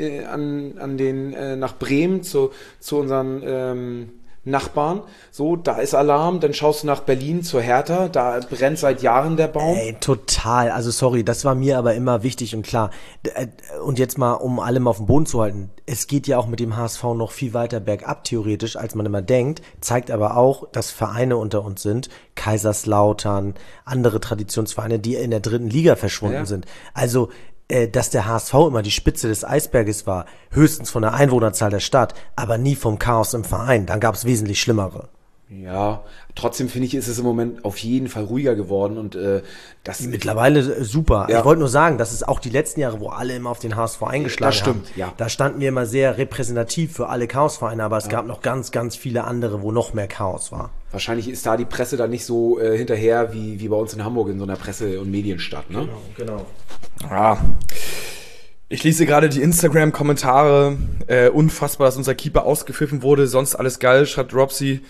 Speaker 3: an den nach Bremen zu unseren Nachbarn. So, da ist Alarm. Dann schaust du nach Berlin zur Hertha. Da brennt seit Jahren der Baum.
Speaker 4: Ey, total. Also sorry, das war mir aber immer wichtig und klar. Und jetzt mal, um alle mal auf den Boden zu halten. Es geht ja auch mit dem HSV noch viel weiter bergab, theoretisch, als man immer denkt. Zeigt aber auch, dass Vereine unter uns sind. Kaiserslautern, andere Traditionsvereine, die in der 3. Liga verschwunden sind. Also, dass der HSV immer die Spitze des Eisberges war, höchstens von der Einwohnerzahl der Stadt, aber nie vom Chaos im Verein. Dann gab es wesentlich schlimmere.
Speaker 3: Ja, trotzdem finde ich, ist es im Moment auf jeden Fall ruhiger geworden und das
Speaker 4: mittlerweile super.
Speaker 3: Ja.
Speaker 4: Ich wollte nur sagen, das ist auch die letzten Jahre, wo alle immer auf den HSV eingeschlagen
Speaker 3: das stimmt,
Speaker 4: haben.
Speaker 3: ja.
Speaker 4: Da standen wir immer sehr repräsentativ für alle Chaosvereine, aber es gab noch ganz, ganz viele andere, wo noch mehr Chaos war.
Speaker 3: Wahrscheinlich ist da die Presse dann nicht so hinterher wie bei uns in Hamburg in so einer Presse- und Medienstadt, ne?
Speaker 4: Genau.
Speaker 2: Ja. Ich lese gerade die Instagram-Kommentare. Unfassbar, dass unser Keeper ausgepfiffen wurde. Sonst alles geil, schreibt Robsy.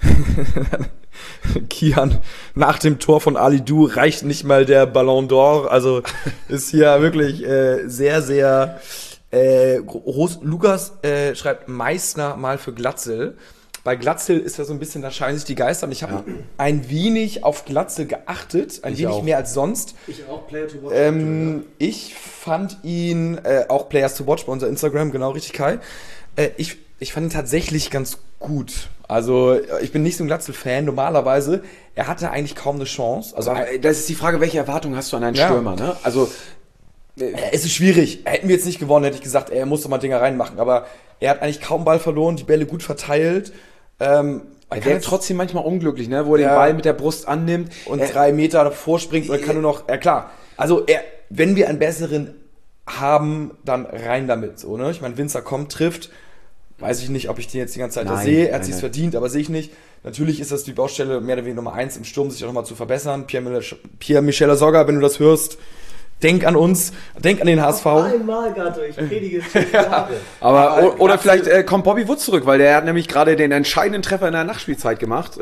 Speaker 2: Kian, nach dem Tor von Ali Du reicht nicht mal der Ballon d'Or. Also ist hier wirklich sehr, sehr groß. Lukas schreibt Meißner mal für Glatzel. Bei Glatzel ist ja so ein bisschen, da scheinen sich die Geister. Und ich habe ein wenig auf Glatzel geachtet, ein wenig mehr als sonst.
Speaker 4: Ich auch Player to Watch.
Speaker 2: Ich fand ihn, auch Players to Watch bei unser Instagram, genau richtig, Kai. Ich fand ihn tatsächlich ganz gut. Also ich bin nicht so ein Glatzel-Fan normalerweise. Er hatte eigentlich kaum eine Chance. Also
Speaker 3: das ist die Frage, welche Erwartungen hast du an einen Stürmer, ne? Also
Speaker 2: es ist schwierig. Hätten wir jetzt nicht gewonnen, hätte ich gesagt, er muss doch mal Dinger reinmachen. Aber er hat eigentlich kaum Ball verloren, die Bälle gut verteilt.
Speaker 3: Er wird trotzdem manchmal unglücklich, ne? Wo er den Ball mit der Brust annimmt
Speaker 2: und 3 Meter davor springt und kann nur noch, klar. Also wenn wir einen besseren haben, dann rein damit. So, ne? Ich meine, Winzer kommt, trifft. Weiß ich nicht, ob ich den jetzt die ganze Zeit da sehe. Er hat sich's verdient, aber sehe ich nicht. Natürlich ist das die Baustelle mehr oder weniger Nummer 1 im Sturm, sich auch nochmal zu verbessern. Pierre-Michel Lasogga, wenn du das hörst, denk an uns, denk an den HSV.
Speaker 4: Einmal, Gato, ich predige es.
Speaker 3: Aber oder vielleicht kommt Bobby Wood zurück, weil der hat nämlich gerade den entscheidenden Treffer in der Nachspielzeit gemacht.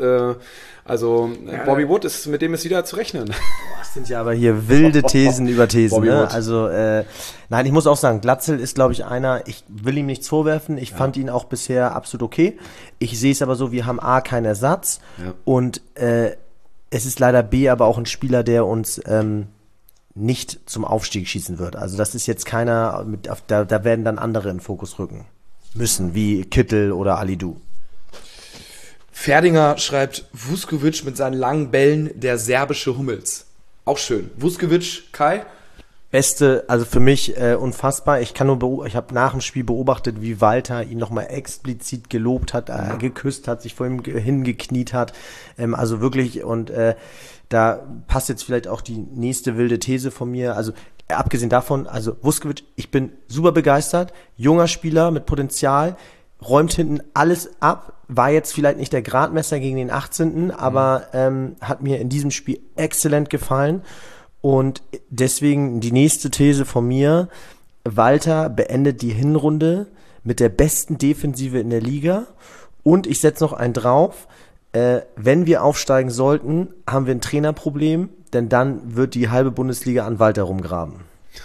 Speaker 3: Bobby Wood, mit dem ist wieder zu rechnen.
Speaker 4: Das sind ja aber hier wilde Thesen über Thesen. Ne? Also, nein, ich muss auch sagen, Glatzel ist, glaube ich, einer, ich will ihm nichts vorwerfen, ich fand ihn auch bisher absolut okay. Ich sehe es aber so, wir haben A, keinen Ersatz und es ist leider B, aber auch ein Spieler, der uns nicht zum Aufstieg schießen wird. Also das ist jetzt keiner, da werden dann andere in den Fokus rücken müssen, wie Kittel oder Alidou.
Speaker 2: Ferdinger schreibt, Vuskovic mit seinen langen Bällen, der serbische Hummels. Auch schön. Vuskovic, Kai?
Speaker 4: Beste, also für mich unfassbar. Ich habe nach dem Spiel beobachtet, wie Walter ihn nochmal explizit gelobt hat, geküsst hat, sich vor ihm hingekniet hat. Also wirklich, und da passt jetzt vielleicht auch die nächste wilde These von mir. Also abgesehen davon, also Vuskovic, ich bin super begeistert. Junger Spieler mit Potenzial, räumt hinten alles ab. War jetzt vielleicht nicht der Gradmesser gegen den 18., aber hat mir in diesem Spiel exzellent gefallen. Und deswegen die nächste These von mir, Walter beendet die Hinrunde mit der besten Defensive in der Liga. Und ich setze noch einen drauf, wenn wir aufsteigen sollten, haben wir ein Trainerproblem, denn dann wird die halbe Bundesliga an Walter rumgraben.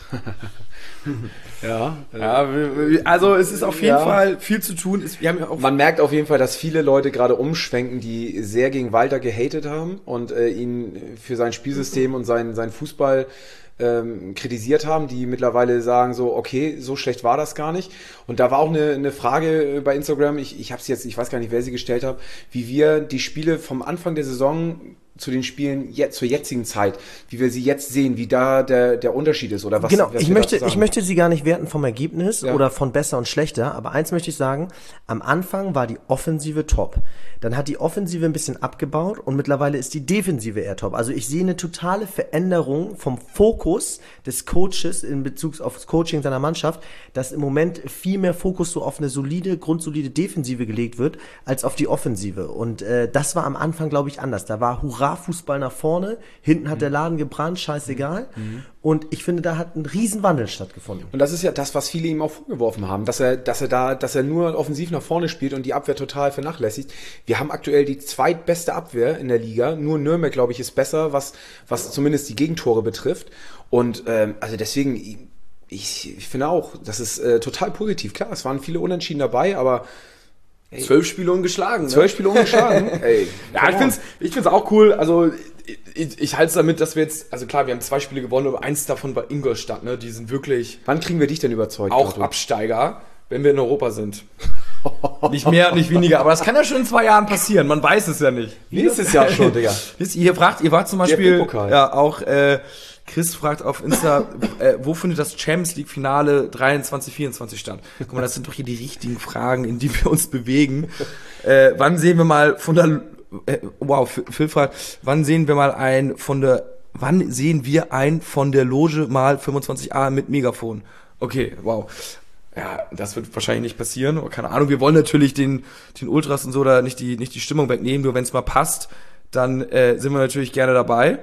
Speaker 2: Also es ist auf jeden Fall viel zu tun.
Speaker 3: Man merkt auf jeden Fall, dass viele Leute gerade umschwenken, die sehr gegen Walter gehatet haben und ihn für sein Spielsystem und seinen Fußball kritisiert haben, die mittlerweile sagen so, okay, so schlecht war das gar nicht. Und da war auch eine Frage bei Instagram, ich habe es jetzt, ich weiß gar nicht, wer sie gestellt hat, wie wir die Spiele vom Anfang der Saison zu den Spielen zur jetzigen Zeit, wie wir sie jetzt sehen, wie da der Unterschied ist oder was.
Speaker 4: Genau, ich möchte sie gar nicht werten vom Ergebnis oder von besser und schlechter, aber eins möchte ich sagen, am Anfang war die Offensive top. Dann hat die Offensive ein bisschen abgebaut und mittlerweile ist die Defensive eher top. Also ich sehe eine totale Veränderung vom Fokus des Coaches in Bezug auf das Coaching seiner Mannschaft, dass im Moment viel mehr Fokus so auf eine grundsolide Defensive gelegt wird, als auf die Offensive. Und das war am Anfang, glaube ich, anders. Da war Hurra-Fußball nach vorne, hinten hat der Laden gebrannt, scheißegal. Und ich finde, da hat ein Riesenwandel stattgefunden.
Speaker 3: Und das ist ja das, was viele ihm auch vorgeworfen haben, dass er nur offensiv nach vorne spielt und die Abwehr total vernachlässigt. Wir haben aktuell die zweitbeste Abwehr in der Liga. Nur Nürnberg, glaube ich, ist besser, was zumindest die Gegentore betrifft. Und also deswegen, ich finde auch, das ist total positiv. Klar, es waren viele Unentschieden dabei, aber
Speaker 2: 12 Spiele ungeschlagen.
Speaker 3: 12 Spiele ungeschlagen.
Speaker 2: Ey, ja, ich find's auch cool. Also ich halte es damit, dass wir jetzt, also klar, wir haben 2 Spiele gewonnen, aber eins davon war Ingolstadt, ne? Die sind wirklich.
Speaker 3: Wann kriegen wir dich denn überzeugt?
Speaker 2: Auch Absteiger, wenn wir in Europa sind. Nicht mehr, nicht weniger, aber das kann ja schon in 2 Jahren passieren, man weiß es ja nicht.
Speaker 3: Nächstes Jahr schon, Digga.
Speaker 2: Ihr wart zum Beispiel, ja, auch, Chris fragt auf Insta, wo findet das Champions League Finale 23-24 statt? Guck mal, das sind doch hier die richtigen Fragen, in die wir uns bewegen. Wann sehen wir mal Phil fragt, wann sehen wir ein von der Loge mal 25a mit Megafon? Okay, wow. Ja, das wird wahrscheinlich nicht passieren, aber keine Ahnung. Wir wollen natürlich den Ultras und so da nicht die Stimmung wegnehmen, nur wenn es mal passt, dann sind wir natürlich gerne dabei.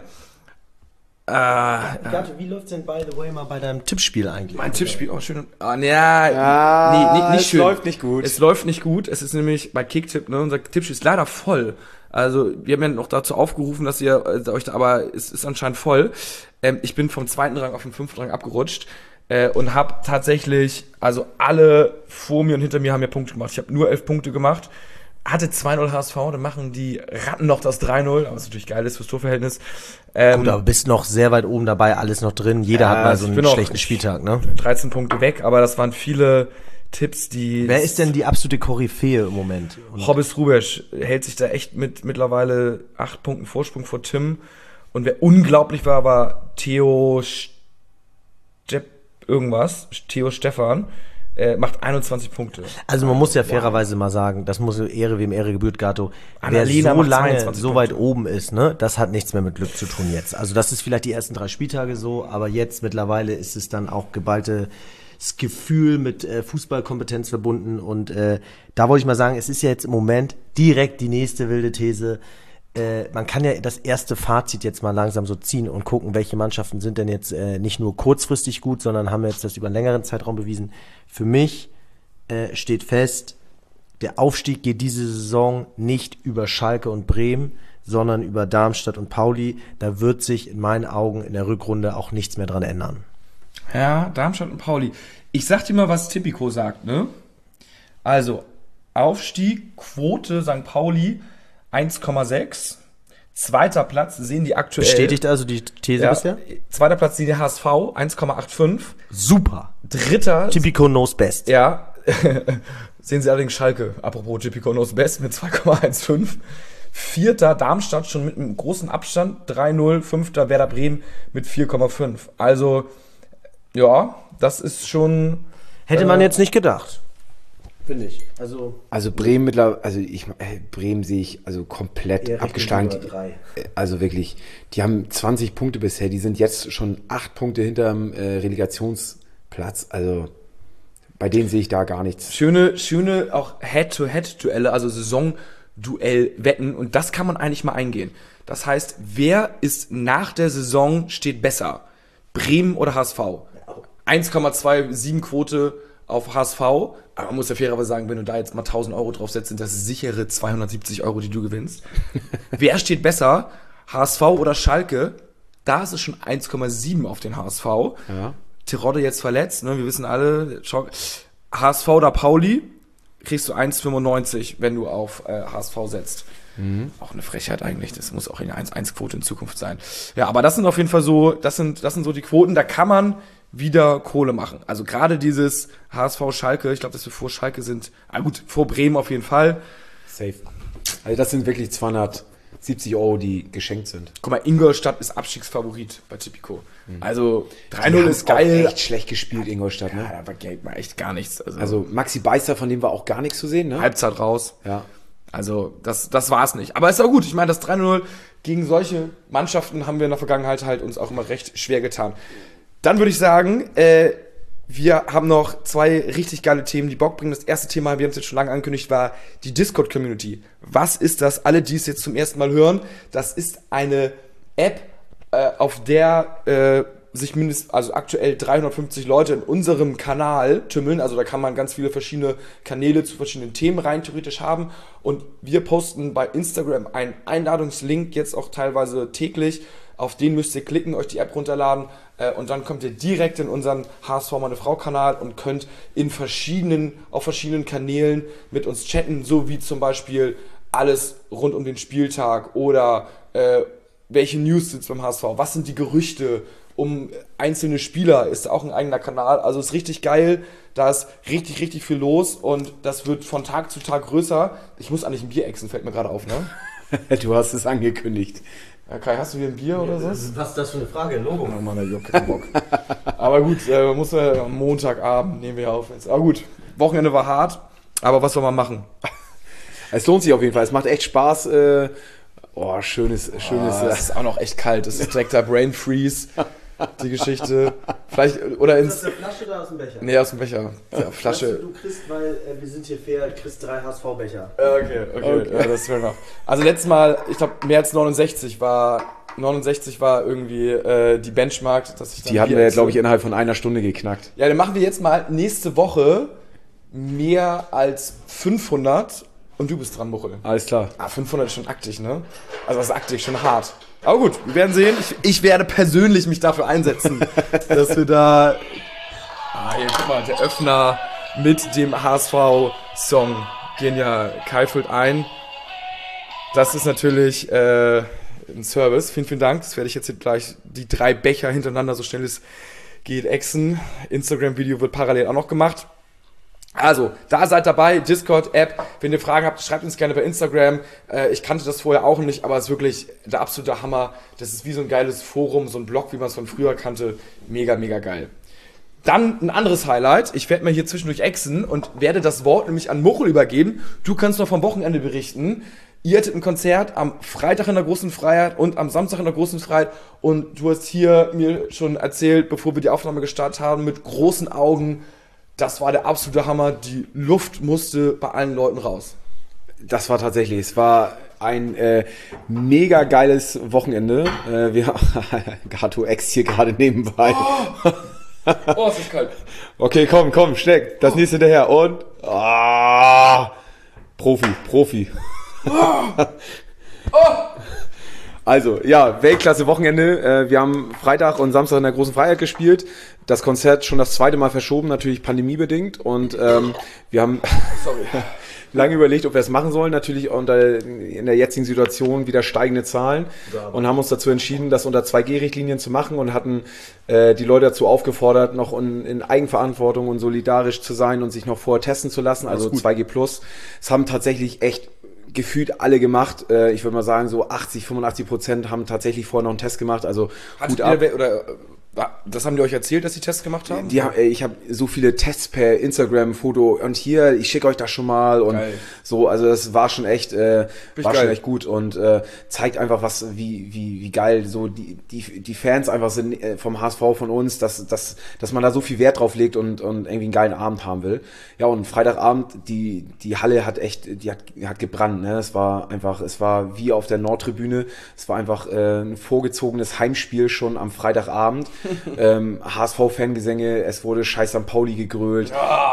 Speaker 4: Gato, wie läuft's denn, by the way, mal bei deinem Tippspiel eigentlich?
Speaker 2: Mein Tippspiel, oh schön. Nicht schön.
Speaker 3: Es läuft nicht gut.
Speaker 2: Es läuft nicht gut. Es ist nämlich bei Kicktipp, ne, unser Tippspiel ist leider voll. Also wir haben ja noch dazu aufgerufen, dass ihr euch da, aber es ist anscheinend voll. Ich bin vom 2. Rang auf den 5. Rang abgerutscht. Und habe tatsächlich, also alle vor mir und hinter mir haben ja Punkte gemacht. Ich habe nur 11 Punkte gemacht. hatte 2-0 HSV, dann machen die Ratten noch das 3-0, was natürlich geil ist fürs Torverhältnis.
Speaker 4: Gut, aber bist noch sehr weit oben dabei, alles noch drin. Jeder hat mal so einen schlechten Spieltag, ne?
Speaker 2: 13 Punkte weg, aber das waren viele Tipps, die...
Speaker 4: Wer ist denn die absolute Koryphäe im Moment?
Speaker 2: Hobbes Rubesch hält sich da echt mit mittlerweile 8 Punkten Vorsprung vor Tim. Und wer unglaublich war Theo Stefan. Macht 21 Punkte.
Speaker 4: Also man muss ja fairerweise mal sagen, das muss Ehre wem Ehre gebührt, Gato. Wer
Speaker 2: Annalena
Speaker 4: so
Speaker 2: macht
Speaker 4: lange
Speaker 2: 22
Speaker 4: so weit oben ist, ne, das hat nichts mehr mit Glück zu tun jetzt. Also das ist vielleicht die ersten 3 Spieltage so, aber jetzt mittlerweile ist es dann auch geballtes Gefühl mit Fußballkompetenz verbunden. Und da wollte ich mal sagen, es ist ja jetzt im Moment direkt die nächste wilde These. Man kann ja das erste Fazit jetzt mal langsam so ziehen und gucken, welche Mannschaften sind denn jetzt nicht nur kurzfristig gut, sondern haben jetzt das über einen längeren Zeitraum bewiesen. Für mich steht fest, der Aufstieg geht diese Saison nicht über Schalke und Bremen, sondern über Darmstadt und Pauli. Da wird sich in meinen Augen in der Rückrunde auch nichts mehr dran ändern.
Speaker 2: Ja, Darmstadt und Pauli. Ich sag dir mal, was Tipico sagt, ne? Also, Aufstieg, Quote St. Pauli 1,6. Zweiter Platz sehen die aktuell.
Speaker 4: Bestätigt also die These bisher?
Speaker 2: Zweiter Platz sehen die HSV 1,85.
Speaker 4: Super.
Speaker 2: Dritter.
Speaker 4: Tipico knows best.
Speaker 2: Ja. Sehen sie allerdings Schalke. Apropos Tipico knows best mit 2,15. Vierter Darmstadt schon mit einem großen Abstand 3,0. Fünfter Werder Bremen mit 4,5. Also, ja, das ist schon.
Speaker 4: Hätte man jetzt nicht gedacht. Finde ich.
Speaker 3: Also Bremen Bremen sehe ich also komplett abgeschlagen. Also wirklich, die haben 20 Punkte bisher, die sind jetzt schon 8 Punkte hinterm Relegationsplatz. Also bei denen sehe ich da gar nichts.
Speaker 2: Schöne auch Head-to-Head-Duelle, also Saisonduell-Wetten, und das kann man eigentlich mal eingehen. Das heißt, wer ist nach der Saison steht besser? Bremen oder HSV? 1,27 Quote auf HSV, aber man muss ja fairerweise sagen, wenn du da jetzt mal 1.000 Euro draufsetzt, sind das sichere 270 Euro, die du gewinnst. Wer steht besser, HSV oder Schalke? Da ist es schon 1,7 auf den HSV.
Speaker 3: Ja.
Speaker 2: Terodde jetzt verletzt, ne? Wir wissen alle, HSV oder Pauli, kriegst du 1,95, wenn du auf HSV setzt. Mhm. Auch eine Frechheit eigentlich, das muss auch eine 1-1-Quote in Zukunft sein. Ja, aber das sind auf jeden Fall so, das sind so die Quoten, da kann man wieder Kohle machen. Also gerade dieses HSV-Schalke, ich glaube, dass wir vor Schalke sind, gut, vor Bremen auf jeden Fall.
Speaker 3: Safe. Also das sind wirklich 270 Euro, die geschenkt sind.
Speaker 2: Guck mal, Ingolstadt ist Abstiegsfavorit bei Tipico. Also 3-0 ist geil.
Speaker 3: Echt schlecht gespielt, Ingolstadt, ne?
Speaker 2: Ja, da war Geld mal echt gar nichts.
Speaker 3: Also Maxi Beister, von dem war auch gar nichts zu sehen, ne?
Speaker 2: Halbzeit raus.
Speaker 3: Ja.
Speaker 2: Also das war's nicht. Aber ist auch gut. Ich meine, das 3-0 gegen solche Mannschaften haben wir in der Vergangenheit halt uns auch immer recht schwer getan. Dann würde ich sagen, wir haben noch 2 richtig geile Themen, die Bock bringen. Das erste Thema, wir haben es jetzt schon lange angekündigt, war die Discord-Community. Was ist das? Alle, die es jetzt zum ersten Mal hören, das ist eine App, auf der sich also aktuell 350 Leute in unserem Kanal tümmeln. Also da kann man ganz viele verschiedene Kanäle zu verschiedenen Themen rein theoretisch haben. Und wir posten bei Instagram einen Einladungslink, jetzt auch teilweise täglich. Auf den müsst ihr klicken, euch die App runterladen und dann kommt ihr direkt in unseren HSV Meine Frau Kanal und könnt auf verschiedenen Kanälen mit uns chatten, so wie zum Beispiel alles rund um den Spieltag oder welche News sind beim HSV, was sind die Gerüchte um einzelne Spieler, ist auch ein eigener Kanal, also ist richtig geil, da ist richtig, richtig viel los und das wird von Tag zu Tag größer. Ich muss eigentlich ein Bier exen, fällt mir gerade auf, ne?
Speaker 3: Du hast es angekündigt.
Speaker 2: Ja, Kai, hast du hier ein Bier oder so?
Speaker 4: Was ist das für eine Frage? Logo.
Speaker 2: Oh Mann, ich hab keinen Bock. Aber gut, muss am Montagabend nehmen wir auf jetzt. Aber gut, Wochenende war hart, aber was soll man machen?
Speaker 3: Es lohnt sich auf jeden Fall, es macht echt Spaß. Schönes.
Speaker 2: Es ist auch noch echt kalt, das ist direkt der Brain Freeze, die Geschichte. Vielleicht, oder
Speaker 4: Ist das eine Flasche oder aus dem Becher?
Speaker 2: Nee, aus dem Becher. Ja, Flasche.
Speaker 4: Du kriegst, weil wir sind hier fair, kriegst 3 HSV-Becher.
Speaker 2: Okay. Ja, das ist fair enough. Also letztes Mal, ich glaube, mehr als 69 war irgendwie die Benchmark. Dass ich dann
Speaker 3: die hatten wir, glaube ich, innerhalb von einer Stunde geknackt.
Speaker 2: Ja, dann machen wir jetzt mal nächste Woche mehr als 500 und du bist dran, Muchel.
Speaker 3: Alles klar.
Speaker 2: 500 ist schon aktig, ne? Also das ist aktig, schon hart. Aber gut, wir werden sehen. Ich werde persönlich mich dafür einsetzen, dass wir da... hier, guck mal, der Öffner mit dem HSV-Song. gehen ja Kai füllt ein. Das ist natürlich ein Service. Vielen, vielen Dank. Das werde ich jetzt hier gleich die 3 Becher hintereinander, so schnell es geht, exen. Instagram-Video wird parallel auch noch gemacht. Also, da seid dabei, Discord-App. Wenn ihr Fragen habt, schreibt uns gerne bei Instagram. Ich kannte das vorher auch nicht, aber es ist wirklich der absolute Hammer. Das ist wie so ein geiles Forum, so ein Blog, wie man es von früher kannte. Mega, mega geil. Dann ein anderes Highlight. Ich werde mal hier zwischendurch exen und werde das Wort nämlich an Muchel übergeben. Du kannst noch vom Wochenende berichten. Ihr hattet ein Konzert am Freitag in der Großen Freiheit und am Samstag in der Großen Freiheit. Und du hast hier mir schon erzählt, bevor wir die Aufnahme gestartet haben, mit großen Augen, das war der absolute Hammer. Die Luft musste bei allen Leuten raus.
Speaker 3: Das war tatsächlich, es war ein mega geiles Wochenende. Gato Ex hier gerade nebenbei.
Speaker 2: Oh, es ist kalt.
Speaker 3: Okay, komm, schnell. Das nächste hinterher. Und Profi. Also, ja, Weltklasse-Wochenende. Wir haben Freitag und Samstag in der Großen Freiheit gespielt. Das Konzert schon das 2. Mal verschoben, natürlich pandemiebedingt. Und wir haben lange überlegt, ob wir es machen sollen. Natürlich in der jetzigen Situation wieder steigende Zahlen. Und haben uns dazu entschieden, das unter 2G-Richtlinien zu machen und hatten die Leute dazu aufgefordert, noch in Eigenverantwortung und solidarisch zu sein und sich noch vorher testen zu lassen. Also 2G+. Es haben tatsächlich echt gefühlt alle gemacht. Ich würde mal sagen, so 85% haben tatsächlich vorher noch einen Test gemacht. Also
Speaker 2: gut ab. Das haben die euch erzählt, dass die Tests gemacht haben?
Speaker 3: Ich habe so viele Tests per Instagram-Foto und hier, ich schicke euch das schon mal und geil. So, also das war schon echt, schon echt gut und zeigt einfach wie geil so die Fans einfach sind vom HSV von uns, dass man da so viel Wert drauf legt und irgendwie einen geilen Abend haben will. Ja, und Freitagabend, die Halle hat gebrannt, ne? Es war wie auf der Nordtribüne, es war einfach ein vorgezogenes Heimspiel schon am Freitagabend. HSV-Fangesänge, es wurde Scheiß St. Pauli gegrölt.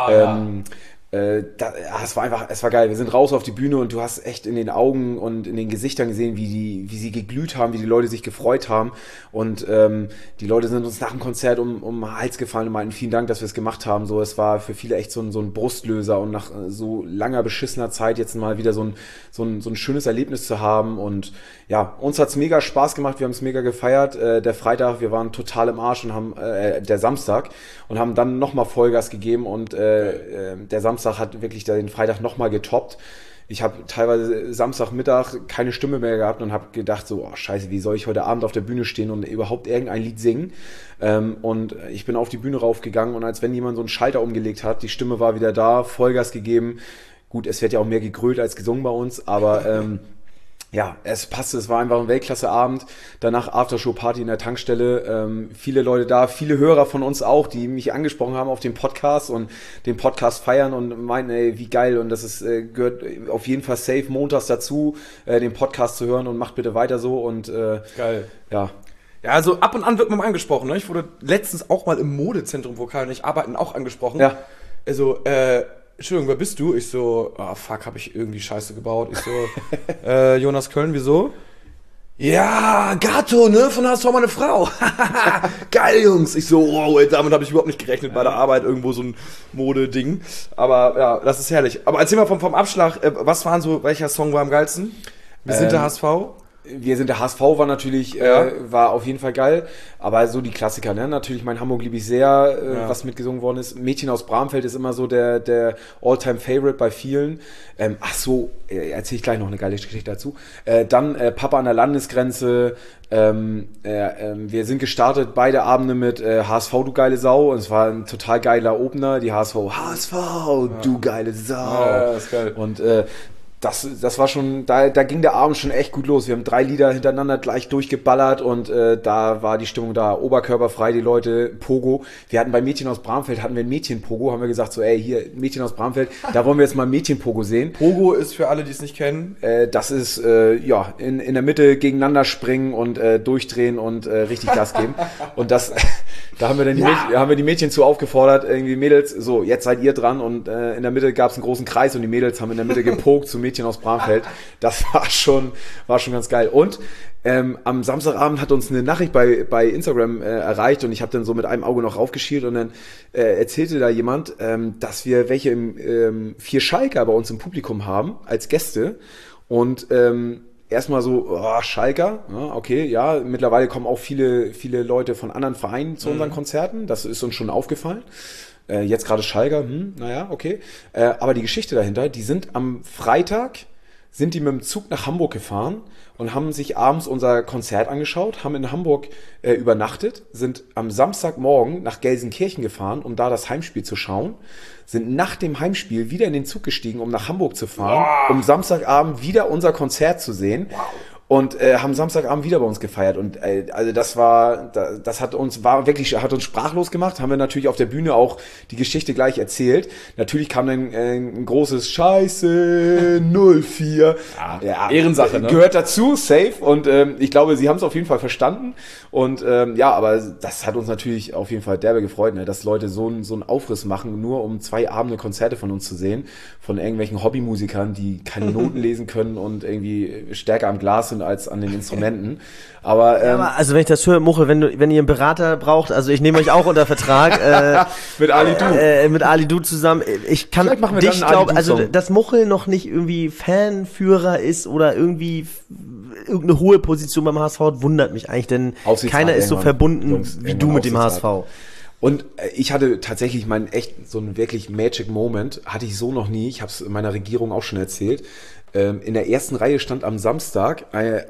Speaker 3: Es war geil. Wir sind raus auf die Bühne und du hast echt in den Augen und in den Gesichtern gesehen, wie sie geglüht haben, wie die Leute sich gefreut haben. Und die Leute sind uns nach dem Konzert um den Hals gefallen und meinten, vielen Dank, dass wir es gemacht haben. So, es war für viele echt so ein Brustlöser und nach so langer beschissener Zeit jetzt mal wieder so ein schönes Erlebnis zu haben. Und ja, uns hat's mega Spaß gemacht, wir haben es mega gefeiert. Der Freitag, wir waren total im Arsch und haben der Samstag und haben dann nochmal Vollgas gegeben und der Samstag hat wirklich den Freitag nochmal getoppt. Ich habe teilweise Samstagmittag keine Stimme mehr gehabt und habe gedacht so, oh scheiße, wie soll ich heute Abend auf der Bühne stehen und überhaupt irgendein Lied singen? Und ich bin auf die Bühne raufgegangen und als wenn jemand so einen Schalter umgelegt hat, die Stimme war wieder da, Vollgas gegeben. Gut, es wird ja auch mehr gegrölt als gesungen bei uns, aber ja, es passte, es war einfach ein Weltklasse-Abend. Danach Aftershow-Party in der Tankstelle. Viele Leute da, viele Hörer von uns auch, die mich angesprochen haben auf den Podcast und den Podcast feiern und meinen, ey, wie geil. Und das ist, gehört auf jeden Fall safe montags dazu, den Podcast zu hören und macht bitte weiter so. Und
Speaker 2: geil.
Speaker 3: Ja.
Speaker 2: Ja, also ab und an wird man mal angesprochen. Ne? Ich wurde letztens auch mal im Modezentrum, wo Karl und ich arbeiten, auch angesprochen.
Speaker 3: Ja.
Speaker 2: Also, Entschuldigung, wer bist du? Ich so, fuck, hab ich irgendwie Scheiße gebaut. Ich so, Jonas Köln, wieso? Ja, Gato, ne, von HSV meine Frau. Geil, Jungs. Ich so, wow, ey, damit habe ich überhaupt nicht gerechnet bei der Arbeit, irgendwo so ein Modeding. Aber ja, das ist herrlich. Aber erzähl mal vom Abschlag, welcher Song war am geilsten? Wir sind der HSV.
Speaker 3: Wir sind der HSV war natürlich, war auf jeden Fall geil, aber so die Klassiker, ne? Natürlich mein Hamburg liebe ich sehr, was mitgesungen worden ist. Mädchen aus Bramfeld ist immer so der All-Time-Favorite bei vielen. Erzähle ich gleich noch eine geile Geschichte dazu. Dann Papa an der Landesgrenze. Wir sind gestartet beide Abende mit HSV, du geile Sau. Und es war ein total geiler Opener. Die HSV, du geile Sau.
Speaker 2: Ja, das ist geil.
Speaker 3: Und das war schon, da ging der Abend schon echt gut los. Wir haben 3 Lieder hintereinander gleich durchgeballert und da war die Stimmung da, oberkörperfrei, die Leute, Pogo. Wir hatten bei Mädchen aus Bramfeld, ein Mädchen-Pogo, haben wir gesagt so, ey, hier, Mädchen aus Bramfeld, da wollen wir jetzt mal Mädchen-Pogo sehen.
Speaker 2: Pogo ist für alle, die es nicht kennen.
Speaker 3: Das ist, in der Mitte gegeneinander springen und durchdrehen und richtig Gas geben. Und das, da haben wir dann haben wir die Mädchen zu aufgefordert, irgendwie Mädels, so, jetzt seid ihr dran und in der Mitte gab es einen großen Kreis und die Mädels haben in der Mitte gepokt zu Mädchen Mädchen aus Bramfeld. Das war schon ganz geil. Und am Samstagabend hat uns eine Nachricht bei Instagram erreicht und ich habe dann so mit einem Auge noch raufgeschielt und dann erzählte da jemand, dass wir welche 4 Schalker bei uns im Publikum haben als Gäste und erstmal so, Schalker, ja, okay, ja, mittlerweile kommen auch viele Leute von anderen Vereinen zu unseren Konzerten, das ist uns schon aufgefallen. Jetzt gerade Schalker, naja, okay. Aber die Geschichte dahinter, die sind am Freitag, sind die mit dem Zug nach Hamburg gefahren und haben sich abends unser Konzert angeschaut, haben in Hamburg übernachtet, sind am Samstagmorgen nach Gelsenkirchen gefahren, um da das Heimspiel zu schauen, sind nach dem Heimspiel wieder in den Zug gestiegen, um nach Hamburg zu fahren, um Samstagabend wieder unser Konzert zu sehen. Und haben Samstagabend wieder bei uns gefeiert und also das hat uns sprachlos gemacht. Haben wir natürlich auf der Bühne auch die Geschichte gleich erzählt. Natürlich kam dann ein großes Scheiße 04. Ja, Ehrensache, ne? Gehört dazu, safe. Und ich glaube, sie haben es auf jeden Fall verstanden. Und aber das hat uns natürlich auf jeden Fall derbe gefreut, ne, dass Leute so einen Aufriss machen, nur um 2 Abende Konzerte von uns zu sehen, von irgendwelchen Hobbymusikern, die keine Noten lesen können und irgendwie stärker am Glas sind als an den Instrumenten. Aber
Speaker 4: also wenn ich das höre, Muchel, wenn ihr einen Berater braucht, also ich nehme euch auch unter Vertrag.
Speaker 3: Mit Ali Du.
Speaker 4: Mit Ali Du zusammen. Ich kann dich glauben, also dass Muchel noch nicht irgendwie Fanführer ist oder irgendwie irgendeine hohe Position beim HSV hat, wundert mich eigentlich, denn keiner ist so verbunden wie du mit dem HSV.
Speaker 3: Und ich hatte tatsächlich so einen wirklich Magic Moment, hatte ich so noch nie. Ich habe es meiner Regierung auch schon erzählt. In der ersten Reihe stand am Samstag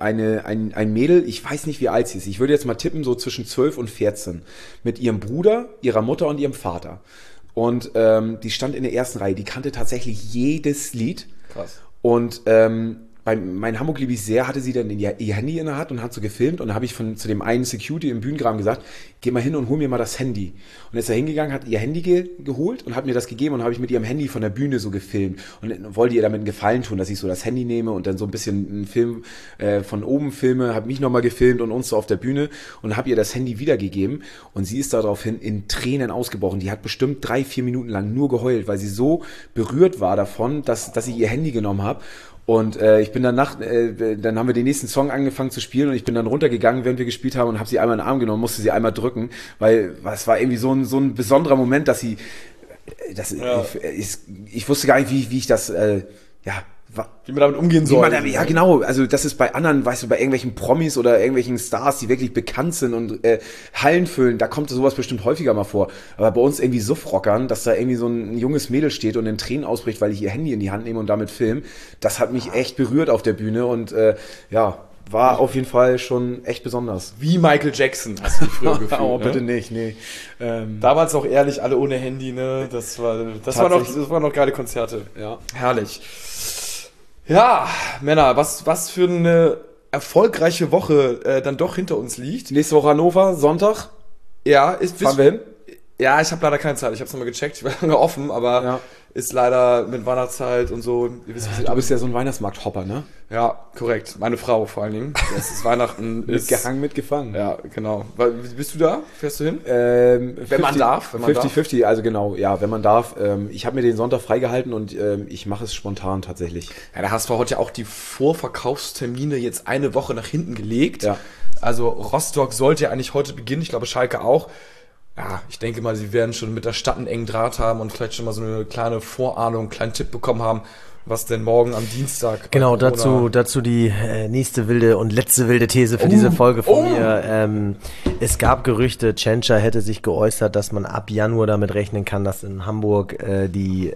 Speaker 3: ein Mädel, ich weiß nicht, wie alt sie ist. Ich würde jetzt mal tippen, so zwischen 12 und 14. Mit ihrem Bruder, ihrer Mutter und ihrem Vater. Und die stand in der ersten Reihe. Die kannte tatsächlich jedes Lied. Krass. Und bei Mein Hamburg liebe ich sehr, hatte sie dann ihr Handy in der Hand und hat so gefilmt und dann habe ich zu dem einen Security im Bühnengraben gesagt, geh mal hin und hol mir mal das Handy. Und ist er hingegangen, hat ihr Handy geholt und hat mir das gegeben und habe ich mit ihrem Handy von der Bühne so gefilmt und wollte ihr damit einen Gefallen tun, dass ich so das Handy nehme und dann so ein bisschen einen Film von oben filme, habe mich nochmal gefilmt und uns so auf der Bühne und habe ihr das Handy wiedergegeben und sie ist daraufhin in Tränen ausgebrochen. Die hat bestimmt 3-4 Minuten lang nur geheult, weil sie so berührt war davon, dass ich ihr Handy genommen habe. Und ich bin dann haben wir den nächsten Song angefangen zu spielen und ich bin dann runtergegangen, während wir gespielt haben und habe sie einmal in den Arm genommen, musste sie einmal drücken, weil es war irgendwie so ein besonderer Moment, dass sie, ich wusste gar nicht, wie ich das,
Speaker 2: wie man damit umgehen soll.
Speaker 3: Ja, genau. Also das ist bei anderen, weißt du, bei irgendwelchen Promis oder irgendwelchen Stars, die wirklich bekannt sind und Hallen füllen, da kommt sowas bestimmt häufiger mal vor. Aber bei uns irgendwie Suffrockern, dass da irgendwie so ein junges Mädel steht und in Tränen ausbricht, weil ich ihr Handy in die Hand nehme und damit film, das hat mich echt berührt auf der Bühne und war auf jeden Fall schon echt besonders.
Speaker 2: Wie Michael Jackson hast du dich früher gefühlt.
Speaker 3: Oh, bitte nicht, nee.
Speaker 2: Damals auch ehrlich, alle ohne Handy, ne? Das waren noch geile Konzerte. Ja. Herrlich. Ja, Männer, was für eine erfolgreiche Woche dann doch hinter uns liegt.
Speaker 3: Nächste Woche Hannover, Sonntag.
Speaker 2: Ja,
Speaker 3: fahren wir hin?
Speaker 2: Ja, ich habe leider keine Zeit. Ich habe es nochmal gecheckt. Ich war lange offen, aber ist leider mit Weihnachtszeit und so.
Speaker 3: Du bist ja so ein Weihnachtsmarkt-Hopper, ne?
Speaker 2: Ja, korrekt. Meine Frau vor allen Dingen. Es ist Weihnachten.
Speaker 3: Mitgehangen, mitgefangen.
Speaker 2: Ja, genau. Bist du da? Fährst du hin? Wenn man darf.
Speaker 3: 50-50, also genau. Ja, wenn man darf. Ich habe mir den Sonntag freigehalten und ich mache es spontan tatsächlich.
Speaker 2: Ja, der HSV hat ja auch die Vorverkaufstermine jetzt eine Woche nach hinten gelegt.
Speaker 3: Ja.
Speaker 2: Also Rostock sollte ja eigentlich heute beginnen. Ich glaube, Schalke auch. Ja, ich denke mal, sie werden schon mit der Stadt einen engen Draht haben und vielleicht schon mal so eine kleine Vorahnung, einen kleinen Tipp bekommen haben, was denn morgen am Dienstag...
Speaker 4: Genau, dazu die nächste wilde und letzte wilde These für diese Folge von mir. Es gab Gerüchte, Tschentscher hätte sich geäußert, dass man ab Januar damit rechnen kann, dass in Hamburg die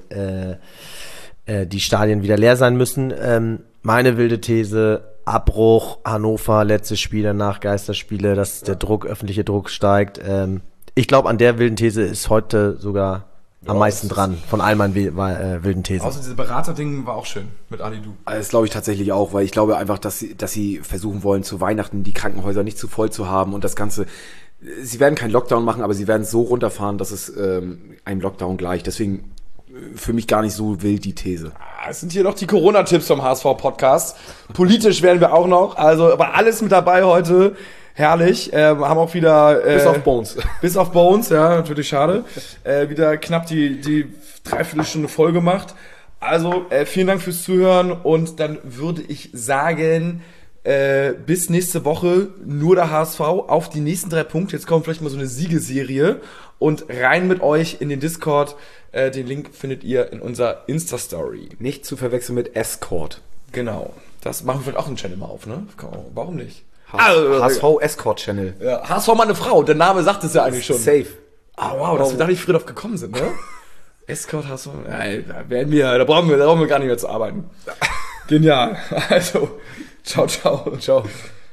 Speaker 4: Stadien wieder leer sein müssen. Meine wilde These... Abbruch, Hannover, letztes Spiel, danach Geisterspiele, dass der öffentliche Druck steigt. Ich glaube, an der wilden These ist heute sogar am meisten dran, von all meinen wilden Thesen.
Speaker 2: Außer diese Beraterding war auch schön mit Ali Du.
Speaker 3: Das glaube ich tatsächlich auch, weil ich glaube einfach, dass sie versuchen wollen, zu Weihnachten die Krankenhäuser nicht zu voll zu haben und das Ganze. Sie werden keinen Lockdown machen, aber sie werden es so runterfahren, dass es einem Lockdown gleicht. Deswegen für mich gar nicht so wild die These.
Speaker 2: Es sind hier noch die Corona-Tipps vom HSV-Podcast. Politisch werden wir auch noch, also aber alles mit dabei heute. Herrlich, haben auch wieder...
Speaker 3: bis auf Bones.
Speaker 2: Bis auf Bones, ja, natürlich schade. Wieder knapp die Dreiviertelstunde voll gemacht. Also, vielen Dank fürs Zuhören und dann würde ich sagen, bis nächste Woche nur der HSV auf die nächsten 3 Punkte. Jetzt kommt vielleicht mal so eine Siegeserie und rein mit euch in den Discord. Den Link findet ihr in unserer Insta-Story.
Speaker 3: Nicht zu verwechseln mit Escort.
Speaker 2: Genau. Das machen wir vielleicht auch einen Channel mal auf, ne? Warum nicht?
Speaker 3: HSV Escort Channel.
Speaker 2: Ja, HSV meine Frau, der Name sagt es ja eigentlich schon.
Speaker 3: Safe.
Speaker 2: Ah, wow, dass wir da nicht früher drauf gekommen sind, ne? Escort HSV, da brauchen wir gar nicht mehr zu arbeiten. Genial. Also, ciao.
Speaker 3: Ciao.